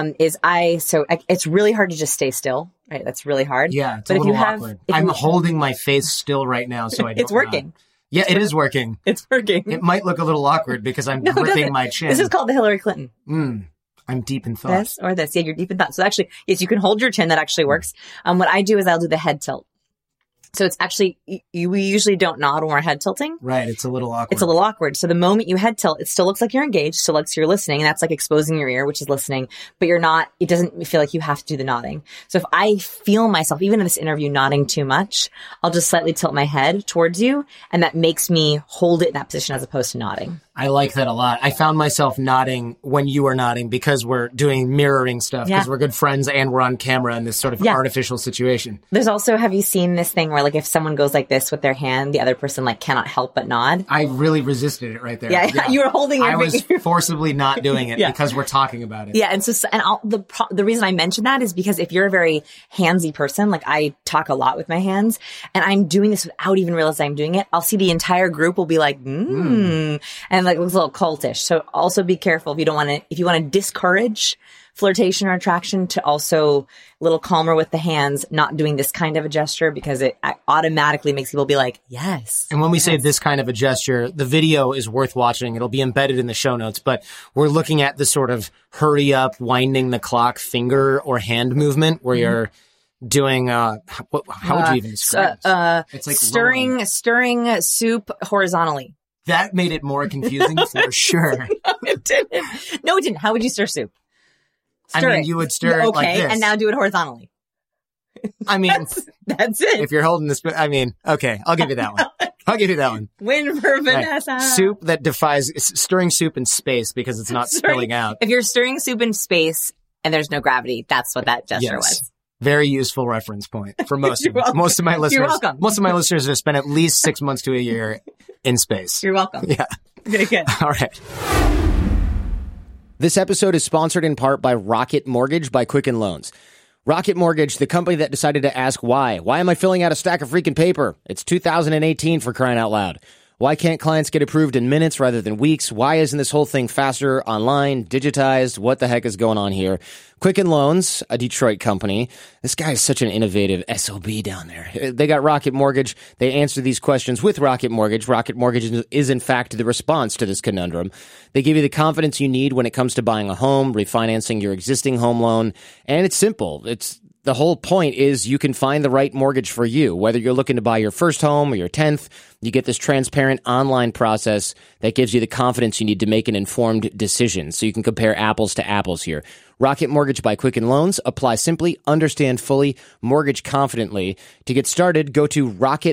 Speaker 1: It's really hard to just stay still, right? That's really hard.
Speaker 2: Yeah. It's a little awkward. I'm holding my face still right now. So I don't
Speaker 1: It's working.
Speaker 2: Nod. Yeah, it is working.
Speaker 1: It's working.
Speaker 2: It might look a little awkward because I'm gripping my chin.
Speaker 1: This is called the Hillary Clinton.
Speaker 2: I'm deep in thought.
Speaker 1: This or this. Yeah, you're deep in thought. So actually, yes, you can hold your chin. That actually works. What I do is I'll do the head tilt. So it's actually, we usually don't nod when we're head tilting.
Speaker 2: Right. It's a little awkward.
Speaker 1: It's a little awkward. So the moment you head tilt, it still looks like you're engaged, still looks like you're listening. And that's like exposing your ear, which is listening, but it doesn't feel like you have to do the nodding. So if I feel myself, even in this interview, nodding too much, I'll just slightly tilt my head towards you. And that makes me hold it in that position as opposed to nodding.
Speaker 2: I like that a lot. I found myself nodding when you were nodding because we're doing mirroring stuff because we're good friends and we're on camera in this sort of artificial situation.
Speaker 1: There's also, have you seen this thing where like if someone goes like this with their hand, the other person like cannot help but nod?
Speaker 2: I really resisted it right there.
Speaker 1: Yeah. You were holding your
Speaker 2: I was forcibly not doing it because we're talking about it.
Speaker 1: Yeah. And so, the reason I mentioned that is because if you're a very handsy person, like I talk a lot with my hands and I'm doing this without even realizing I'm doing it, I'll see the entire group will be like, and like it looks a little cultish. So also be careful if you want to discourage flirtation or attraction, to also a little calmer with the hands, not doing this kind of a gesture because it automatically makes people be like, yes.
Speaker 2: And when we say this kind of a gesture, the video is worth watching. It'll be embedded in the show notes, but we're looking at the sort of hurry up, winding the clock finger or hand movement where you're doing, how would you even describe it? It's like
Speaker 1: stirring soup horizontally.
Speaker 2: That made it more confusing for sure.
Speaker 1: No, it didn't. How would you stir soup?
Speaker 2: You would stir it like this.
Speaker 1: And now do it horizontally.
Speaker 2: I mean,
Speaker 1: that's it.
Speaker 2: If you're holding this, okay, I'll give you that one.
Speaker 1: Win for Vanessa.
Speaker 2: Right. Soup that defies stirring soup in space because it's not spilling out.
Speaker 1: If you're stirring soup in space and there's no gravity, that's what that gesture was.
Speaker 2: Very useful reference point for most of my listeners.
Speaker 1: You're welcome.
Speaker 2: Most of my listeners have spent at least 6 months to a year in space.
Speaker 1: You're welcome.
Speaker 2: Yeah.
Speaker 1: Very good.
Speaker 2: All right. This episode is sponsored in part by Rocket Mortgage by Quicken Loans. Rocket Mortgage, the company that decided to ask why. Why am I filling out a stack of freaking paper? It's 2018 for crying out loud. Why can't clients get approved in minutes rather than weeks? Why isn't this whole thing faster, online, digitized? What the heck is going on here? Quicken Loans, a Detroit company. This guy is such an innovative SOB down there. They got Rocket Mortgage. They answer these questions with Rocket Mortgage. Rocket Mortgage is, in fact, the response to this conundrum. They give you the confidence you need when it comes to buying a home, refinancing your existing home loan, and it's simple. The whole point is you can find the right mortgage for you. Whether you're looking to buy your first home or your 10th, you get this transparent online process that gives you the confidence you need to make an informed decision so you can compare apples to apples here. Rocket Mortgage by Quicken Loans. Apply simply, understand fully, mortgage confidently. To get started, go to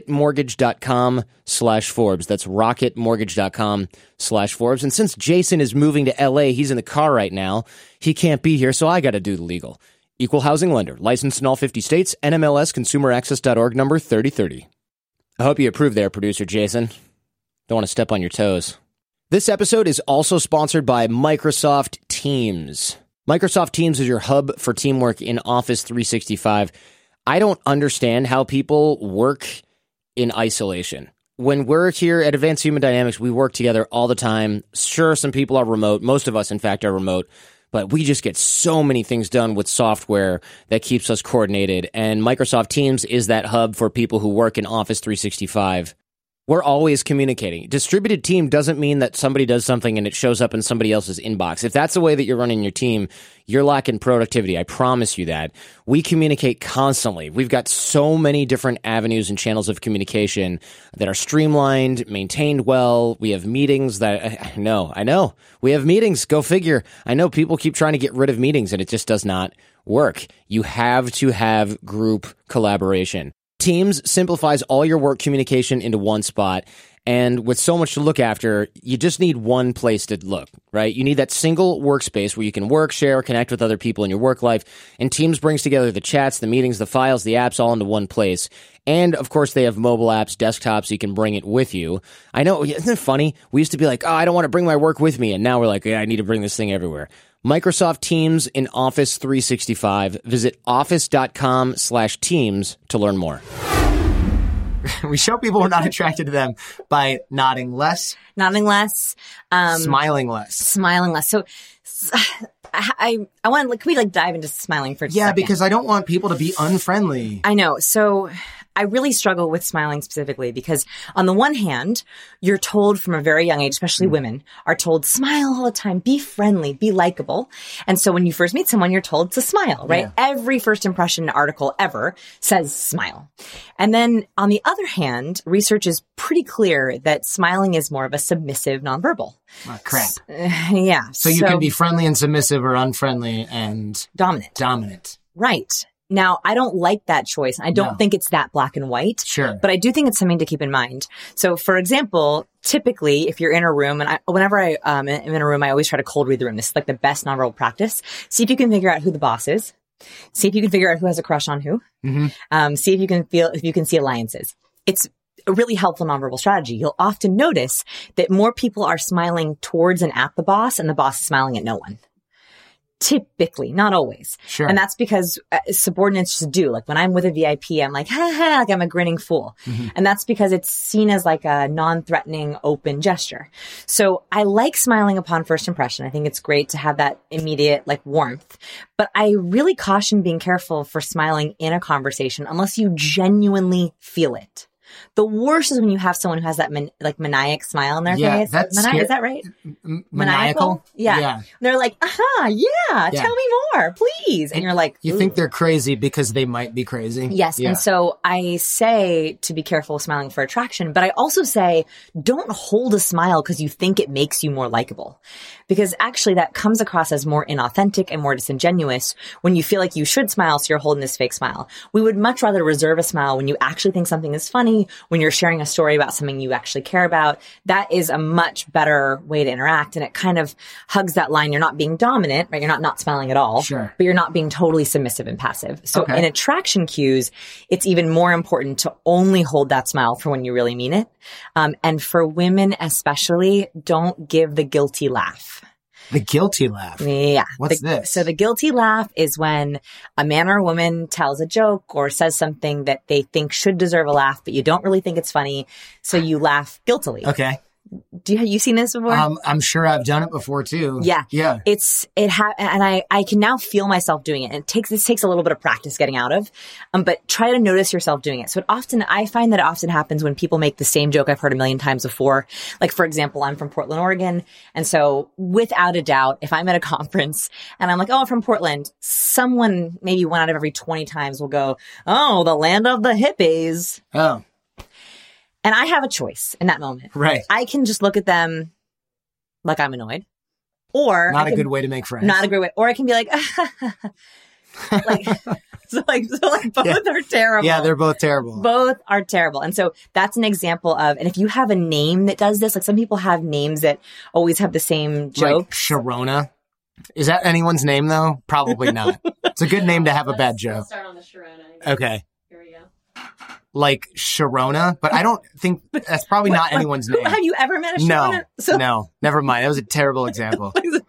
Speaker 2: rocketmortgage.com/Forbes. That's rocketmortgage.com/Forbes. And since Jason is moving to LA, he's in the car right now. He can't be here, so I got to do the legal. Equal housing lender, licensed in all 50 states, NMLS consumeraccess.org number 3030. I hope you approve there, producer Jason. Don't want to step on your toes. This episode is also sponsored by Microsoft Teams. Microsoft Teams is your hub for teamwork in Office 365. I don't understand how people work in isolation. When we're here at Advanced Human Dynamics, we work together all the time. Sure, some people are remote. Most of us, in fact, are remote. But we just get so many things done with software that keeps us coordinated. And Microsoft Teams is that hub for people who work in Office 365. We're always communicating. Distributed team doesn't mean that somebody does something and it shows up in somebody else's inbox. If that's the way that you're running your team, you're lacking productivity. I promise you that. We communicate constantly. We've got so many different avenues and channels of communication that are streamlined, maintained well. We have meetings that I know. We have meetings. Go figure. I know people keep trying to get rid of meetings and it just does not work. You have to have group collaboration. Teams simplifies all your work communication into one spot. And with so much to look after, you just need one place to look, right? You need that single workspace where you can work, share, connect with other people in your work life. And Teams brings together the chats, the meetings, the files, the apps all into one place. And of course, they have mobile apps, desktops, so you can bring it with you. I know, isn't it funny? We used to be like, I don't want to bring my work with me. And now we're like, I need to bring this thing everywhere. Microsoft Teams in Office 365. Visit office.com/teams to learn more. We show people we're not attracted to them by nodding less.
Speaker 1: Smiling less.
Speaker 2: Smiling less.
Speaker 1: So I want, can we dive into smiling for a second?
Speaker 2: Because I don't want people to be unfriendly.
Speaker 1: I know. So I really struggle with smiling specifically because on the one hand, you're told from a very young age, especially women, are told smile all the time, be friendly, be likable. And so when you first meet someone, you're told to smile, right? Yeah. Every first impression article ever says smile. And then on the other hand, research is pretty clear that smiling is more of a submissive nonverbal.
Speaker 2: Oh, crap.
Speaker 1: Yeah.
Speaker 2: So you can be friendly and submissive or unfriendly and dominant.
Speaker 1: Right. Now, I don't like that choice. I don't think it's that black and white.
Speaker 2: Sure.
Speaker 1: But I do think it's something to keep in mind. So, for example, typically, if you're in a room, and whenever I am in a room, I always try to cold read the room. This is like the best nonverbal practice. See if you can figure out who the boss is. See if you can figure out who has a crush on who. Mm-hmm. See if you can see alliances. It's a really helpful nonverbal strategy. You'll often notice that more people are smiling towards and at the boss, and the boss is smiling at no one. Typically, not always.
Speaker 2: Sure.
Speaker 1: And that's because subordinates just do. Like when I'm with a VIP, I'm like, ha ha, like I'm a grinning fool. Mm-hmm. And that's because it's seen as like a non-threatening, open gesture. So I like smiling upon first impression. I think it's great to have that immediate warmth. But I really caution being careful for smiling in a conversation unless you genuinely feel it. The worst is when you have someone who has that maniac smile on their face.
Speaker 2: That's
Speaker 1: is that right?
Speaker 2: Maniacal?
Speaker 1: Yeah. They're like, yeah, tell me more, please. And you're like,
Speaker 2: you think they're crazy because they might be crazy.
Speaker 1: Yes. Yeah. And so I say to be careful smiling for attraction, but I also say don't hold a smile because you think it makes you more likable. Because actually that comes across as more inauthentic and more disingenuous when you feel like you should smile, so you're holding this fake smile. We would much rather reserve a smile when you actually think something is funny, when you're sharing a story about something you actually care about. That is a much better way to interact. And it kind of hugs that line. You're not being dominant, right? You're not smiling at all,
Speaker 2: sure,
Speaker 1: but you're not being totally submissive and passive. So in attraction cues, it's even more important to only hold that smile for when you really mean it. And for women especially, don't give the guilty laugh.
Speaker 2: The guilty laugh.
Speaker 1: Yeah.
Speaker 2: What's this?
Speaker 1: So the guilty laugh is when a man or a woman tells a joke or says something that they think should deserve a laugh, but you don't really think it's funny. So you laugh guiltily.
Speaker 2: Okay.
Speaker 1: Have you seen this before?
Speaker 2: I'm sure I've done it before too.
Speaker 1: Yeah.
Speaker 2: Yeah.
Speaker 1: And I can now feel myself doing it. And this takes a little bit of practice getting out of, but try to notice yourself doing it. So I find that it often happens when people make the same joke I've heard a million times before. Like, for example, I'm from Portland, Oregon. And so without a doubt, if I'm at a conference and I'm like, oh, I'm from Portland, someone maybe 1 out of every 20 times will go, oh, the land of the hippies.
Speaker 2: Oh.
Speaker 1: And I have a choice in that moment.
Speaker 2: Right.
Speaker 1: I can just look at them like I'm annoyed. Or
Speaker 2: not a good way to make friends.
Speaker 1: Not a great way. Or I can be like, both are terrible.
Speaker 2: Yeah, they're both terrible.
Speaker 1: Both are terrible. And so that's an example of, and if you have a name that does this, like some people have names that always have the same joke.
Speaker 2: Like Sharona. Is that anyone's name though? Probably not. It's a good name to have a bad joke.
Speaker 3: I'll start on the Sharona.
Speaker 2: Okay.
Speaker 3: Here we go.
Speaker 2: Like Sharona, but I don't think that's probably not anyone's name.
Speaker 1: Have you ever met a Sharona?
Speaker 2: No, never mind. That was a terrible example.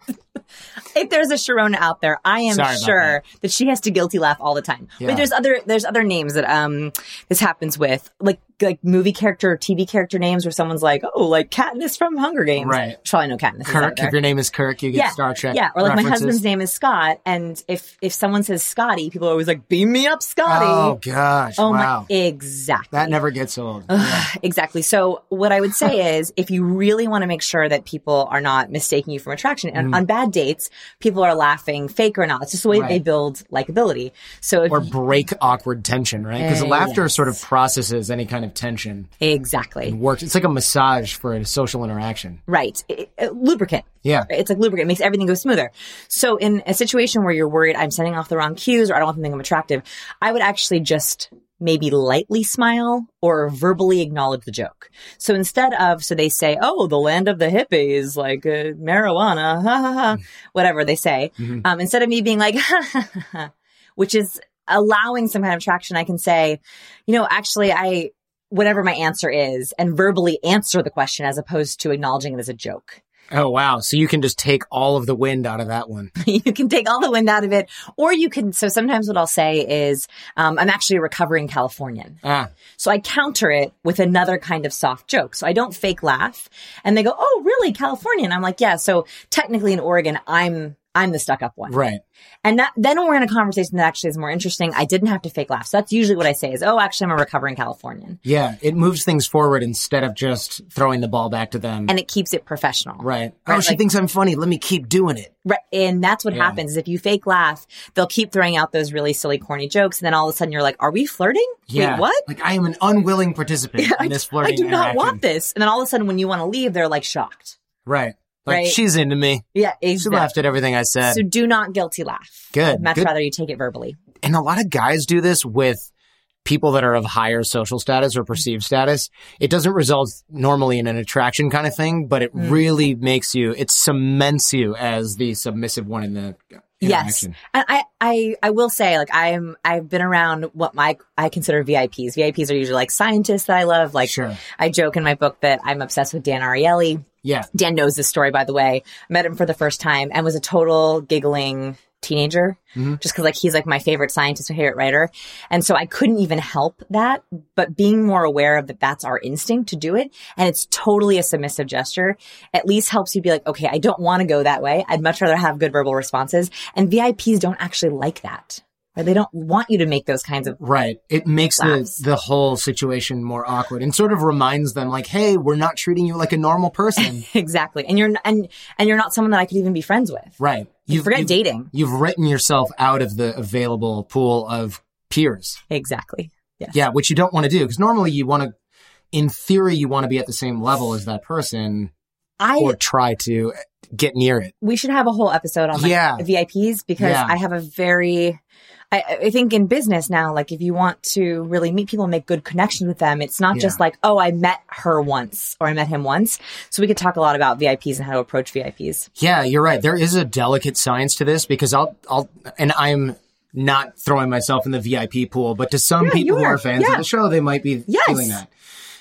Speaker 1: If there's a Sharona out there, I am sure that she has to guilty laugh all the time.
Speaker 2: Yeah.
Speaker 1: But there's other names that this happens with, like movie character or TV character names where someone's like, oh, like Katniss from Hunger Games.
Speaker 2: Right.
Speaker 1: Probably know Katniss.
Speaker 2: Kirk. If your name is Kirk, you get Star Trek.
Speaker 1: Yeah. Or like
Speaker 2: references.
Speaker 1: my husband's name is Scott, and if someone says Scotty, people are always like, beam me up, Scotty.
Speaker 2: Oh gosh.
Speaker 1: Oh
Speaker 2: wow.
Speaker 1: Exactly.
Speaker 2: That never gets old. Yeah.
Speaker 1: Exactly. So what I would say is, if you really want to make sure that people are not mistaking you from attraction, and on bad dates, people are laughing fake or not. It's just the way that they build likability. So
Speaker 2: or break awkward tension, right? Because laughter sort of processes any kind of tension.
Speaker 1: Exactly.
Speaker 2: It works. It's like a massage for a social interaction.
Speaker 1: Right. Lubricant.
Speaker 2: Yeah.
Speaker 1: It's like lubricant. It makes everything go smoother. So in a situation where you're worried I'm sending off the wrong cues or I don't want them to think I'm attractive, I would actually just maybe lightly smile or verbally acknowledge the joke. So instead of, so they say, oh, the land of the hippies, like marijuana, ha ha ha, whatever they say. Instead of me being like, ha ha ha, which is allowing some kind of traction, I can say, actually, whatever my answer is, and verbally answer the question as opposed to acknowledging it as a joke.
Speaker 2: Oh, wow. So you can just take all of the wind out of that one.
Speaker 1: You can take all the wind out of it. Or you can, so sometimes what I'll say is, I'm actually a recovering Californian. So I counter it with another kind of soft joke. So I don't fake laugh. And they go, oh, really? Californian? I'm like, yeah. So technically in Oregon, I'm the stuck up one.
Speaker 2: Right.
Speaker 1: And then when we're in a conversation that actually is more interesting, I didn't have to fake laugh. So that's usually what I say is, oh, actually, I'm a recovering Californian.
Speaker 2: Yeah. It moves things forward instead of just throwing the ball back to them.
Speaker 1: And it keeps it professional.
Speaker 2: Right. Oh, she thinks I'm funny. Let me keep doing it.
Speaker 1: Right. And that's what happens is if you fake laugh, they'll keep throwing out those really silly, corny jokes. And then all of a sudden you're like, are we flirting?
Speaker 2: Yeah.
Speaker 1: Wait, what?
Speaker 2: Like I am an unwilling participant in this flirting
Speaker 1: I do not
Speaker 2: interaction.
Speaker 1: want this. And then all of a sudden when you want to leave, they're like shocked.
Speaker 2: Right. Like,
Speaker 1: right.
Speaker 2: She's into me.
Speaker 1: Yeah, exactly.
Speaker 2: She laughed at everything I said.
Speaker 1: So do not guilty laugh.
Speaker 2: Good.
Speaker 1: I'd much rather you take it verbally.
Speaker 2: And a lot of guys do this with people that are of higher social status or perceived status. It doesn't result normally in an attraction kind of thing, but it really makes you, it cements you as the submissive one in the interaction.
Speaker 1: Yes. And I will say, like, I've been around what I consider VIPs. VIPs are usually like scientists that I love. Like,
Speaker 2: sure.
Speaker 1: I joke in my book that I'm obsessed with Dan Ariely.
Speaker 2: Yeah.
Speaker 1: Dan knows this story, by the way. Met him for the first time and was a total giggling teenager, just because like he's like my favorite scientist, my favorite writer. And so I couldn't even help that, but being more aware of that that's our instinct to do it. And it's totally a submissive gesture. At least helps you be like, okay, I don't want to go that way. I'd much rather have good verbal responses. And VIPs don't actually like that. Right? They don't want you to make those kinds of
Speaker 2: right. It makes the whole situation more awkward and sort of reminds them like, hey, we're not treating you like a normal person.
Speaker 1: Exactly. And you're not someone that I could even be friends with.
Speaker 2: Right.
Speaker 1: Forget dating.
Speaker 2: You've written yourself out of the available pool of peers.
Speaker 1: Exactly. Yes.
Speaker 2: Yeah, which you don't want to do because normally in theory, you want to be at the same level as that person or try to get near it.
Speaker 1: We should have a whole episode on VIPs because I have I think in business now, like if you want to really meet people and make good connections with them, it's not just like, oh, I met her once or I met him once. So we could talk a lot about VIPs and how to approach VIPs.
Speaker 2: Yeah, you're right. There is a delicate science to this because I'm not throwing myself in the VIP pool, but to some people who are fans of the show, they might be feeling that.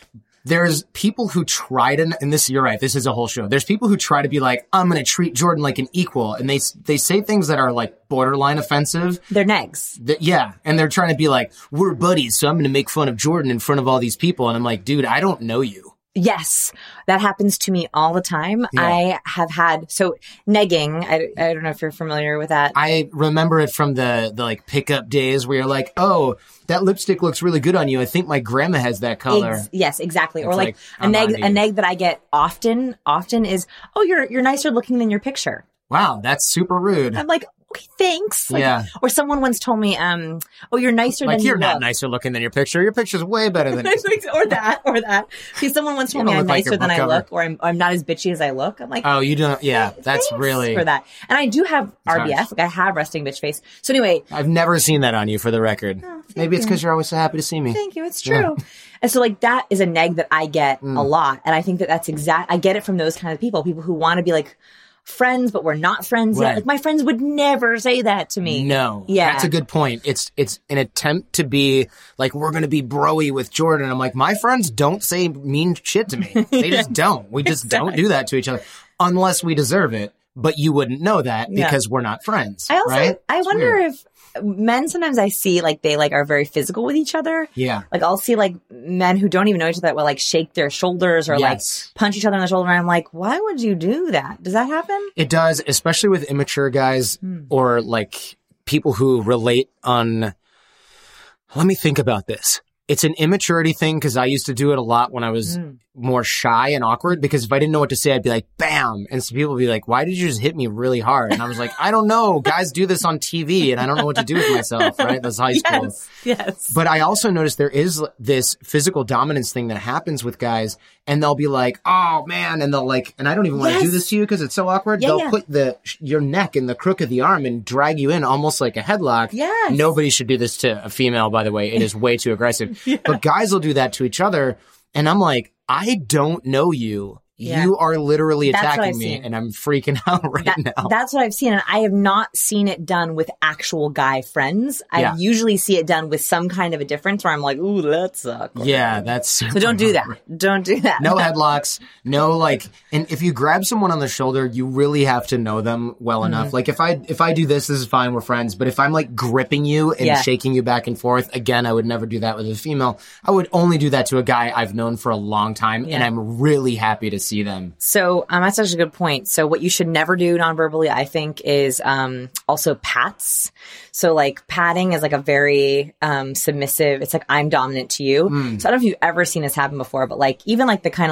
Speaker 2: There's people who try to, and this, you're right, this is a whole show. There's people who try to be like, I'm going to treat Jordan like an equal. And they say things that are like borderline offensive.
Speaker 1: They're negs.
Speaker 2: Yeah. And they're trying to be like, we're buddies, so I'm going to make fun of Jordan in front of all these people. And I'm like, dude, I don't know you.
Speaker 1: Yes, that happens to me all the time.
Speaker 2: Yeah.
Speaker 1: I have had, so negging, I don't know if you're familiar with that.
Speaker 2: I remember it from the like pickup days where you're like, oh, that lipstick looks really good on you. I think my grandma has that color.
Speaker 1: Yes, exactly.
Speaker 2: It's
Speaker 1: or like a neg that I get often is, oh, you're nicer looking than your picture.
Speaker 2: Wow, that's super rude.
Speaker 1: I'm like, okay, thanks. Like,
Speaker 2: yeah.
Speaker 1: Or someone once told me, oh, you're nicer
Speaker 2: like
Speaker 1: than you
Speaker 2: look. Like, you're not
Speaker 1: look.
Speaker 2: nicer looking than your picture. Your picture's way better than
Speaker 1: or that. See, someone once told me I'm nicer than I look, or I'm not as bitchy as I look. I'm like,
Speaker 2: oh, you don't, yeah, that's
Speaker 1: thanks
Speaker 2: really.
Speaker 1: for that. And I do have RBF, like I have resting bitch face. So anyway.
Speaker 2: I've never seen that on you, for the record.
Speaker 1: Oh,
Speaker 2: maybe it's because you're always so happy to see me.
Speaker 1: Thank you, it's true. Yeah. And so like that is a neg that I get a lot. And I think that's I get it from those kind of people who want to be like, friends, but we're not friends yet. Like my friends would never say that to me.
Speaker 2: No.
Speaker 1: Yeah.
Speaker 2: That's a good point. It's an attempt to be like, we're going to be broy with Jordan. I'm like, my friends don't say mean shit to me. They just don't. We just don't do that to each other unless we deserve it. But you wouldn't know that because we're not friends. I
Speaker 1: wonder if men, sometimes I see like they like are very physical with each other.
Speaker 2: Yeah.
Speaker 1: Like I'll see like men who don't even know each other that will like shake their shoulders or like punch each other on the shoulder. And I'm like, why would you do that? Does that happen?
Speaker 2: It does, especially with immature guys or like people who relate on, let me think about this. It's an immaturity thing because I used to do it a lot when I was more shy and awkward, because if I didn't know what to say, I'd be like, bam. And so people would be like, why did you just hit me really hard? And I was like, I don't know. Guys do this on TV and I don't know what to do with myself, right? That's high school.
Speaker 1: Yes.
Speaker 2: But I also noticed there is this physical dominance thing that happens with guys, and they'll be like, oh man. And they'll like, and I don't even want to do this to you because it's so awkward. They'll put your neck in the crook of the arm and drag you in almost like a headlock.
Speaker 1: Yes.
Speaker 2: Nobody should do this to a female, by the way. It is way too aggressive. But guys will do that to each other. And I'm like, I don't know you. Yeah. You are literally attacking me, and I'm freaking out now.
Speaker 1: That's what I've seen, and I have not seen it done with actual guy friends. I usually see it done with some kind of a difference where I'm like, ooh, that sucks.
Speaker 2: Yeah, that's
Speaker 1: so don't do that. Don't do that.
Speaker 2: No headlocks. No, like, and if you grab someone on the shoulder, you really have to know them well enough. Like if I do this is fine, we're friends. But if I'm like gripping you and shaking you back and forth, again, I would never do that with a female. I would only do that to a guy I've known for a long time, and I'm really happy to see them.
Speaker 1: So that's such a good point. So what you should never do non-verbally, I think, is also pats. So like patting is like a very submissive. It's like I'm dominant to you. So I don't know if you've ever seen this happen before, but like even like the kind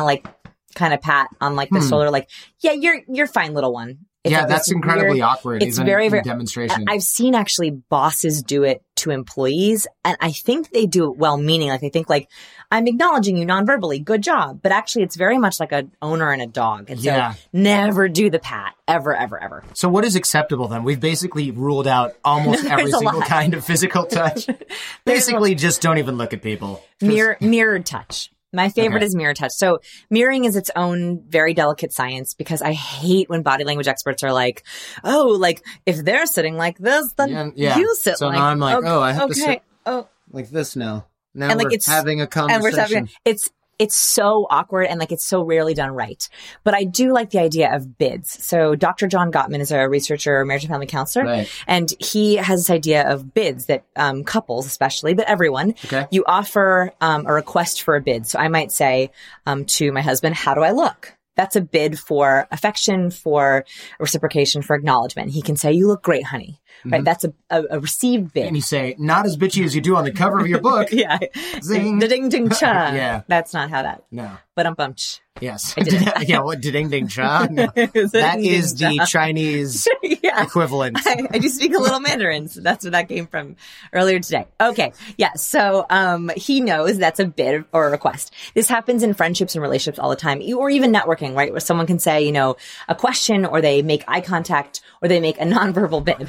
Speaker 1: of pat on like the shoulder, like you're fine, little one. It's like
Speaker 2: that's incredibly awkward.
Speaker 1: It's very, very
Speaker 2: demonstration.
Speaker 1: I've seen actually bosses do it to employees, and I think they do it well-meaning. Like they think like, I'm acknowledging you non-verbally, good job. But actually, it's very much like an owner and a dog. And so never do the pat, ever, ever, ever.
Speaker 2: So what is acceptable then? We've basically ruled out almost every single kind of physical touch. Basically, just don't even look at people.
Speaker 1: Mirrored touch. My favorite is mirror touch. So mirroring is its own very delicate science, because I hate when body language experts are like, oh, like if they're sitting like this, then you sit
Speaker 2: so
Speaker 1: like.
Speaker 2: So now I'm like, okay, I have to sit
Speaker 1: like
Speaker 2: this now. Now
Speaker 1: and
Speaker 2: we're having a conversation.
Speaker 1: And it's so awkward, and like it's so rarely done right. But I do like the idea of bids. So Dr. John Gottman is a researcher, marriage and family counselor, and he has this idea of bids that couples, especially, but everyone, you offer a request for a bid. So I might say to my husband, "How do I look?" That's a bid for affection, for reciprocation, for acknowledgement. He can say, "You look great, honey." Right? That's a received bid.
Speaker 2: And you say, "Not as bitchy as you do on the cover of your book."
Speaker 1: Zing. The ding ding cha. That's not how that.
Speaker 2: No.
Speaker 1: But bumch.
Speaker 2: Yes. What ding ding cha? No. That is the Chinese equivalent.
Speaker 1: I do speak a little Mandarin, so that's where that came from earlier today. Okay. Yeah. So he knows that's a bid or a request. This happens in friendships and relationships all the time, or even networking, right? Where someone can say, a question, or they make eye contact, or they make a nonverbal bid.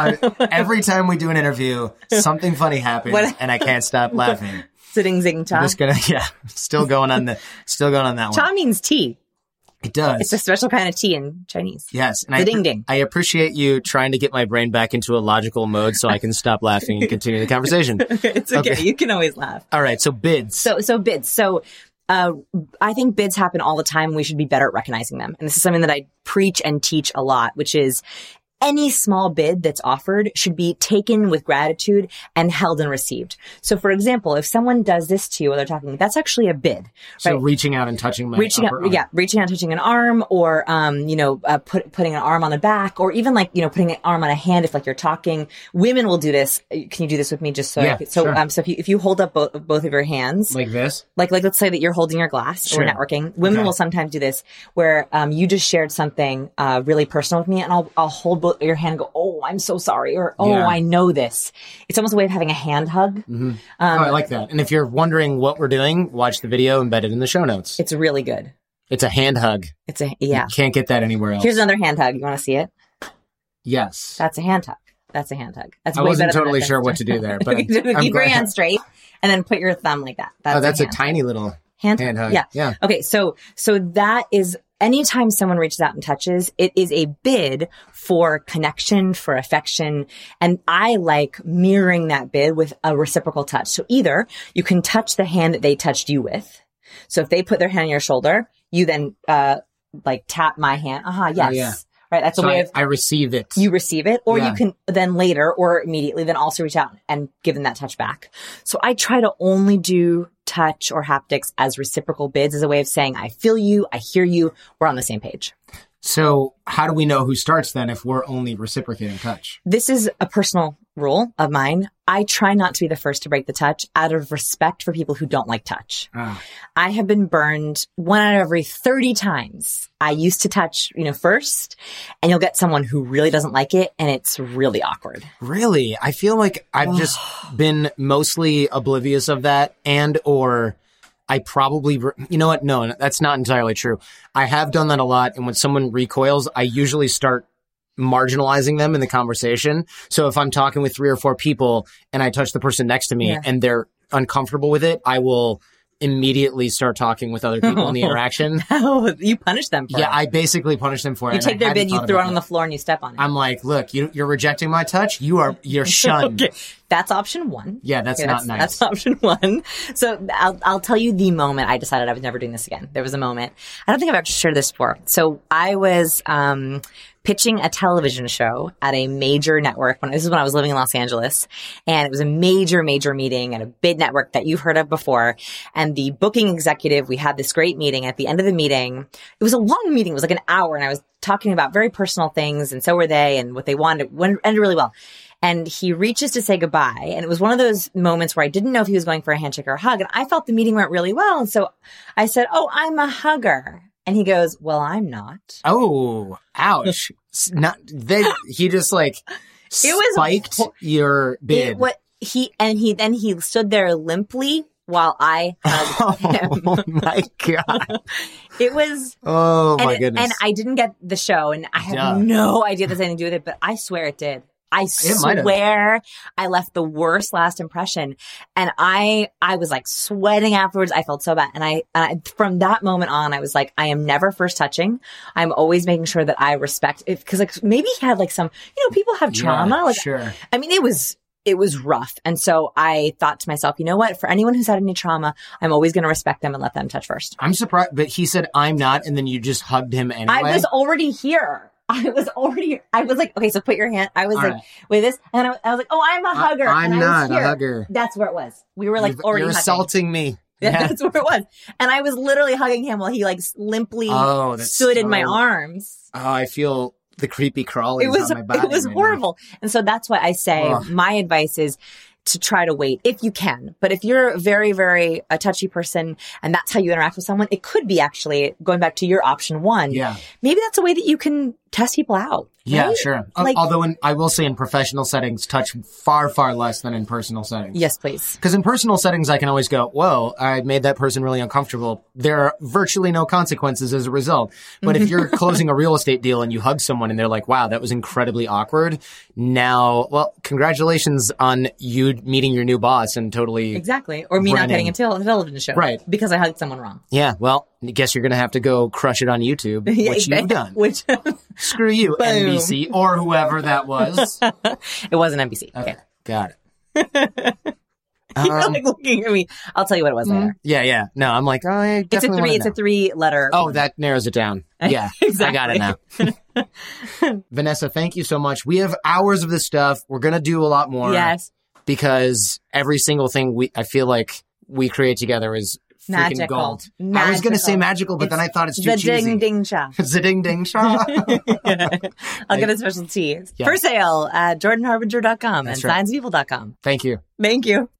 Speaker 2: Every time we do an interview, something funny happens, and I can't stop laughing.
Speaker 1: Sitting zing cha.
Speaker 2: I'm just gonna, still going on that one.
Speaker 1: Cha means tea.
Speaker 2: It does.
Speaker 1: It's a special kind of tea in Chinese.
Speaker 2: Yes. And
Speaker 1: ding ding.
Speaker 2: I appreciate you trying to get my brain back into a logical mode so I can stop laughing and continue the conversation.
Speaker 1: It's okay. You can always laugh.
Speaker 2: All right. So bids.
Speaker 1: So bids. So I think bids happen all the time. We should be better at recognizing them. And this is something that I preach and teach a lot, which is any small bid that's offered should be taken with gratitude and held and received. So, for example, if someone does this to you while they're talking, that's actually a bid.
Speaker 2: So
Speaker 1: right?
Speaker 2: reaching out and touching my
Speaker 1: reaching out,
Speaker 2: arm.
Speaker 1: yeah, reaching out, touching an arm, or putting an arm on the back, or even like putting an arm on a hand if like you're talking. Women will do this. Can you do this with me? Just so
Speaker 2: sure.
Speaker 1: So if you hold up both of your hands
Speaker 2: Like this,
Speaker 1: like let's say that you're holding your glass.
Speaker 2: Sure.
Speaker 1: Or we're networking. Women will sometimes do this where you just shared something really personal with me, and I'll hold your hand and go, oh, I'm so sorry, or oh,
Speaker 2: Yeah.
Speaker 1: I know this. It's almost a way of having a hand hug.
Speaker 2: Mm-hmm. I like that. And if you're wondering what we're doing, watch the video embedded in the show notes.
Speaker 1: It's really good.
Speaker 2: It's a hand hug. You can't get that anywhere else.
Speaker 1: Here's another hand hug. You want to see it?
Speaker 2: Yes.
Speaker 1: That's a hand hug. That's a hand hug. That's
Speaker 2: I
Speaker 1: way
Speaker 2: wasn't
Speaker 1: better
Speaker 2: totally
Speaker 1: than
Speaker 2: sure what to do there, but
Speaker 1: keep your hand straight and then put your thumb like that.
Speaker 2: That's a tiny little hand hug.
Speaker 1: Yeah. Okay. So that is anytime someone reaches out and touches, it is a bid for connection, for affection. And I like mirroring that bid with a reciprocal touch. So either you can touch the hand that they touched you with. So if they put their hand on your shoulder, you then, tap my hand. Yes.
Speaker 2: Oh, yeah.
Speaker 1: Right. That's a way of,
Speaker 2: I receive it.
Speaker 1: you receive it, or
Speaker 2: Yeah.
Speaker 1: you can then later or immediately then also reach out and give them that touch back. So I try to only do touch or haptics as reciprocal bids as a way of saying, I feel you, I hear you, we're on the same page.
Speaker 2: So how do we know who starts then if we're only reciprocating touch?
Speaker 1: This is a personal rule of mine. I try not to be the first to break the touch out of respect for people who don't like touch. I have been burned 1 out of every 30 times. I used to touch, first, and you'll get someone who really doesn't like it, and it's really awkward.
Speaker 2: Really? I feel like I've just been mostly oblivious of that, and or I probably, you know what? No, that's not entirely true. I have done that a lot, and when someone recoils, I usually start marginalizing them in the conversation. So if I'm talking with 3 or 4 people and I touch the person next to me and they're uncomfortable with it, I will immediately start talking with other people in the interaction.
Speaker 1: No, you punish them for it.
Speaker 2: Yeah, I basically punish them for it.
Speaker 1: You take their bid, you throw it on the floor, and you step on it.
Speaker 2: I'm like, look, you're rejecting my touch. You're shunned.
Speaker 1: Okay. That's option 1.
Speaker 2: Yeah, that's not nice.
Speaker 1: That's option 1. So I'll tell you the moment I decided I was never doing this again. There was a moment. I don't think I've ever shared this before. So I was pitching a television show at a major network. This is when I was living in Los Angeles, and it was a major meeting at a big network that you've heard of before. And the booking executive, we had this great meeting. At the end of the meeting, it was a long meeting. It was like an hour, and I was talking about very personal things, and so were they, and what they wanted. It ended really well. And he reaches to say goodbye. And it was one of those moments where I didn't know if he was going for a handshake or a hug. And I felt the meeting went really well. And so I said, oh, I'm a hugger. And he goes, well, I'm not.
Speaker 2: Oh, ouch. He just spiked your bid.
Speaker 1: He stood there limply while I hugged him.
Speaker 2: Oh my God.
Speaker 1: It was.
Speaker 2: Oh my goodness.
Speaker 1: And I didn't get the show, and I have no idea this had anything to do with it, but I swear it did. I swear I left the worst last impression, and I was like sweating afterwards. I felt so bad. And I from that moment on, I was like, I am never first touching. I'm always making sure that I respect it. Cause like maybe he had like some, people have trauma.
Speaker 2: Yeah,
Speaker 1: like,
Speaker 2: sure.
Speaker 1: I mean, it was rough. And so I thought to myself, you know what? For anyone who's had any trauma, I'm always going to respect them and let them touch first.
Speaker 2: I'm surprised, but he said, I'm not. And then you just hugged him anyway.
Speaker 1: I was already here. I was like, okay, so put your hand. I was all like, right. With this. And I was like, oh, I'm a hugger.
Speaker 2: I'm not a hugger.
Speaker 1: That's where it was. We were like already
Speaker 2: You're
Speaker 1: hugging.
Speaker 2: Assaulting me.
Speaker 1: Yeah. That's where it was. And I was literally hugging him while he like limply stood in my arms.
Speaker 2: Oh, I feel the creepy crawlies on my body.
Speaker 1: It was horrible. And so that's why I say my advice is to try to wait if you can. But if you're a very, very touchy person and that's how you interact with someone, it could be actually going back to your option 1.
Speaker 2: Yeah.
Speaker 1: Maybe that's a way that you can test people out.
Speaker 2: Yeah,
Speaker 1: right?
Speaker 2: sure. Although I will say in professional settings, touch far, far less than in personal settings.
Speaker 1: Yes, please.
Speaker 2: Because in personal settings, I can always go, whoa, I made that person really uncomfortable. There are virtually no consequences as a result. But if you're closing a real estate deal and you hug someone and they're like, wow, that was incredibly awkward. Now, well, congratulations on you meeting your new boss and totally.
Speaker 1: Exactly. Or me not getting a television show.
Speaker 2: Right.
Speaker 1: Because I hugged someone wrong.
Speaker 2: Yeah. Well, I guess you're going to have to go crush it on YouTube, which you've done. Screw you,
Speaker 1: Boom.
Speaker 2: NBC, or whoever that was.
Speaker 1: It wasn't NBC.
Speaker 2: Okay. Got it.
Speaker 1: You're like looking at me. I'll tell you what it was later.
Speaker 2: Yeah. No, I'm like, oh, I definitely wanna know.
Speaker 1: It's a 3-letter.
Speaker 2: Oh, that narrows it down. Yeah,
Speaker 1: Exactly.
Speaker 2: I got it now. Vanessa, thank you so much. We have hours of this stuff. We're going to do a lot more.
Speaker 1: Yes.
Speaker 2: Because every single thing I feel like we create together is freaking
Speaker 1: Magical.
Speaker 2: gold.
Speaker 1: Magical.
Speaker 2: I was going to say magical, but then I thought it's too cheesy.
Speaker 1: Zing-ding-cha.
Speaker 2: Zing-ding-cha.
Speaker 1: I'll get a special tea.
Speaker 2: Yeah.
Speaker 1: For sale at jordanharbinger.com and
Speaker 2: That's right.
Speaker 1: signspeople.com.
Speaker 2: Thank you.
Speaker 1: Thank you.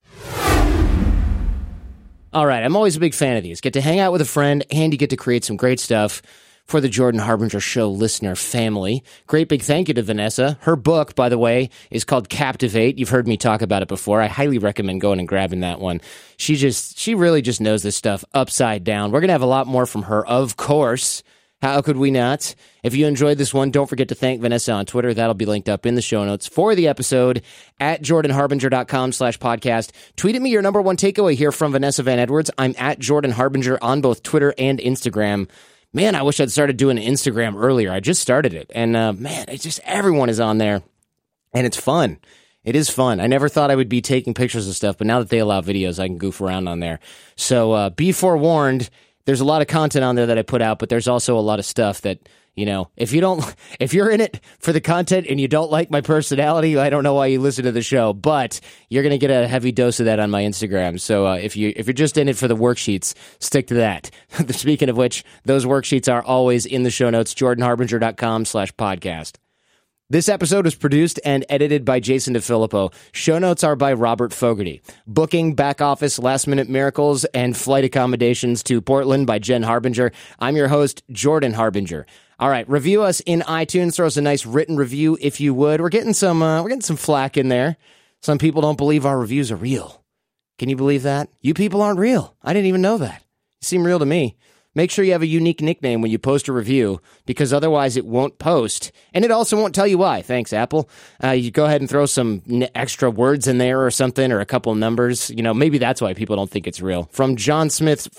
Speaker 2: All right, I'm always a big fan of these. Get to hang out with a friend, and you get to create some great stuff for the Jordan Harbinger Show listener family. Great big thank you to Vanessa. Her book, by the way, is called Captivate. You've heard me talk about it before. I highly recommend going and grabbing that one. She really just knows this stuff upside down. We're going to have a lot more from her, of course. How could we not? If you enjoyed this one, don't forget to thank Vanessa on Twitter. That'll be linked up in the show notes for the episode at jordanharbinger.com/podcast. Tweet at me your number one takeaway here from Vanessa Van Edwards. I'm at Jordan Harbinger on both Twitter and Instagram. Man, I wish I'd started doing Instagram earlier. I just started it. And man, it's just everyone is on there. And it's fun. It is fun. I never thought I would be taking pictures of stuff, but now that they allow videos, I can goof around on there. So be forewarned. There's a lot of content on there that I put out, but there's also a lot of stuff that, you know, if you're in it for the content and you don't like my personality, I don't know why you listen to the show, but you're going to get a heavy dose of that on my Instagram. So if you're just in it for the worksheets, stick to that. Speaking of which, those worksheets are always in the show notes, jordanharbinger.com/podcast. This episode was produced and edited by Jason DeFilippo. Show notes are by Robert Fogarty. Booking, back office, last-minute miracles, and flight accommodations to Portland by Jen Harbinger. I'm your host, Jordan Harbinger. All right, review us in iTunes. Throw us a nice written review if you would. We're getting some flack in there. Some people don't believe our reviews are real. Can you believe that? You people aren't real. I didn't even know that. You seem real to me. Make sure you have a unique nickname when you post a review, because otherwise it won't post. And it also won't tell you why. Thanks, Apple. You go ahead and throw some extra words in there or something, or a couple numbers. You know, maybe that's why people don't think it's real. From John Smith,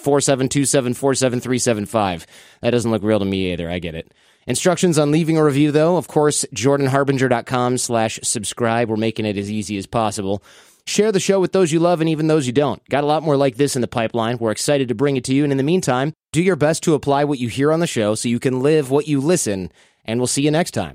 Speaker 2: 4727473775. That doesn't look real to me either. I get it. Instructions on leaving a review, though, of course, jordanharbinger.com/subscribe. We're making it as easy as possible. Share the show with those you love and even those you don't. Got a lot more like this in the pipeline. We're excited to bring it to you. And in the meantime, do your best to apply what you hear on the show so you can live what you listen. And we'll see you next time.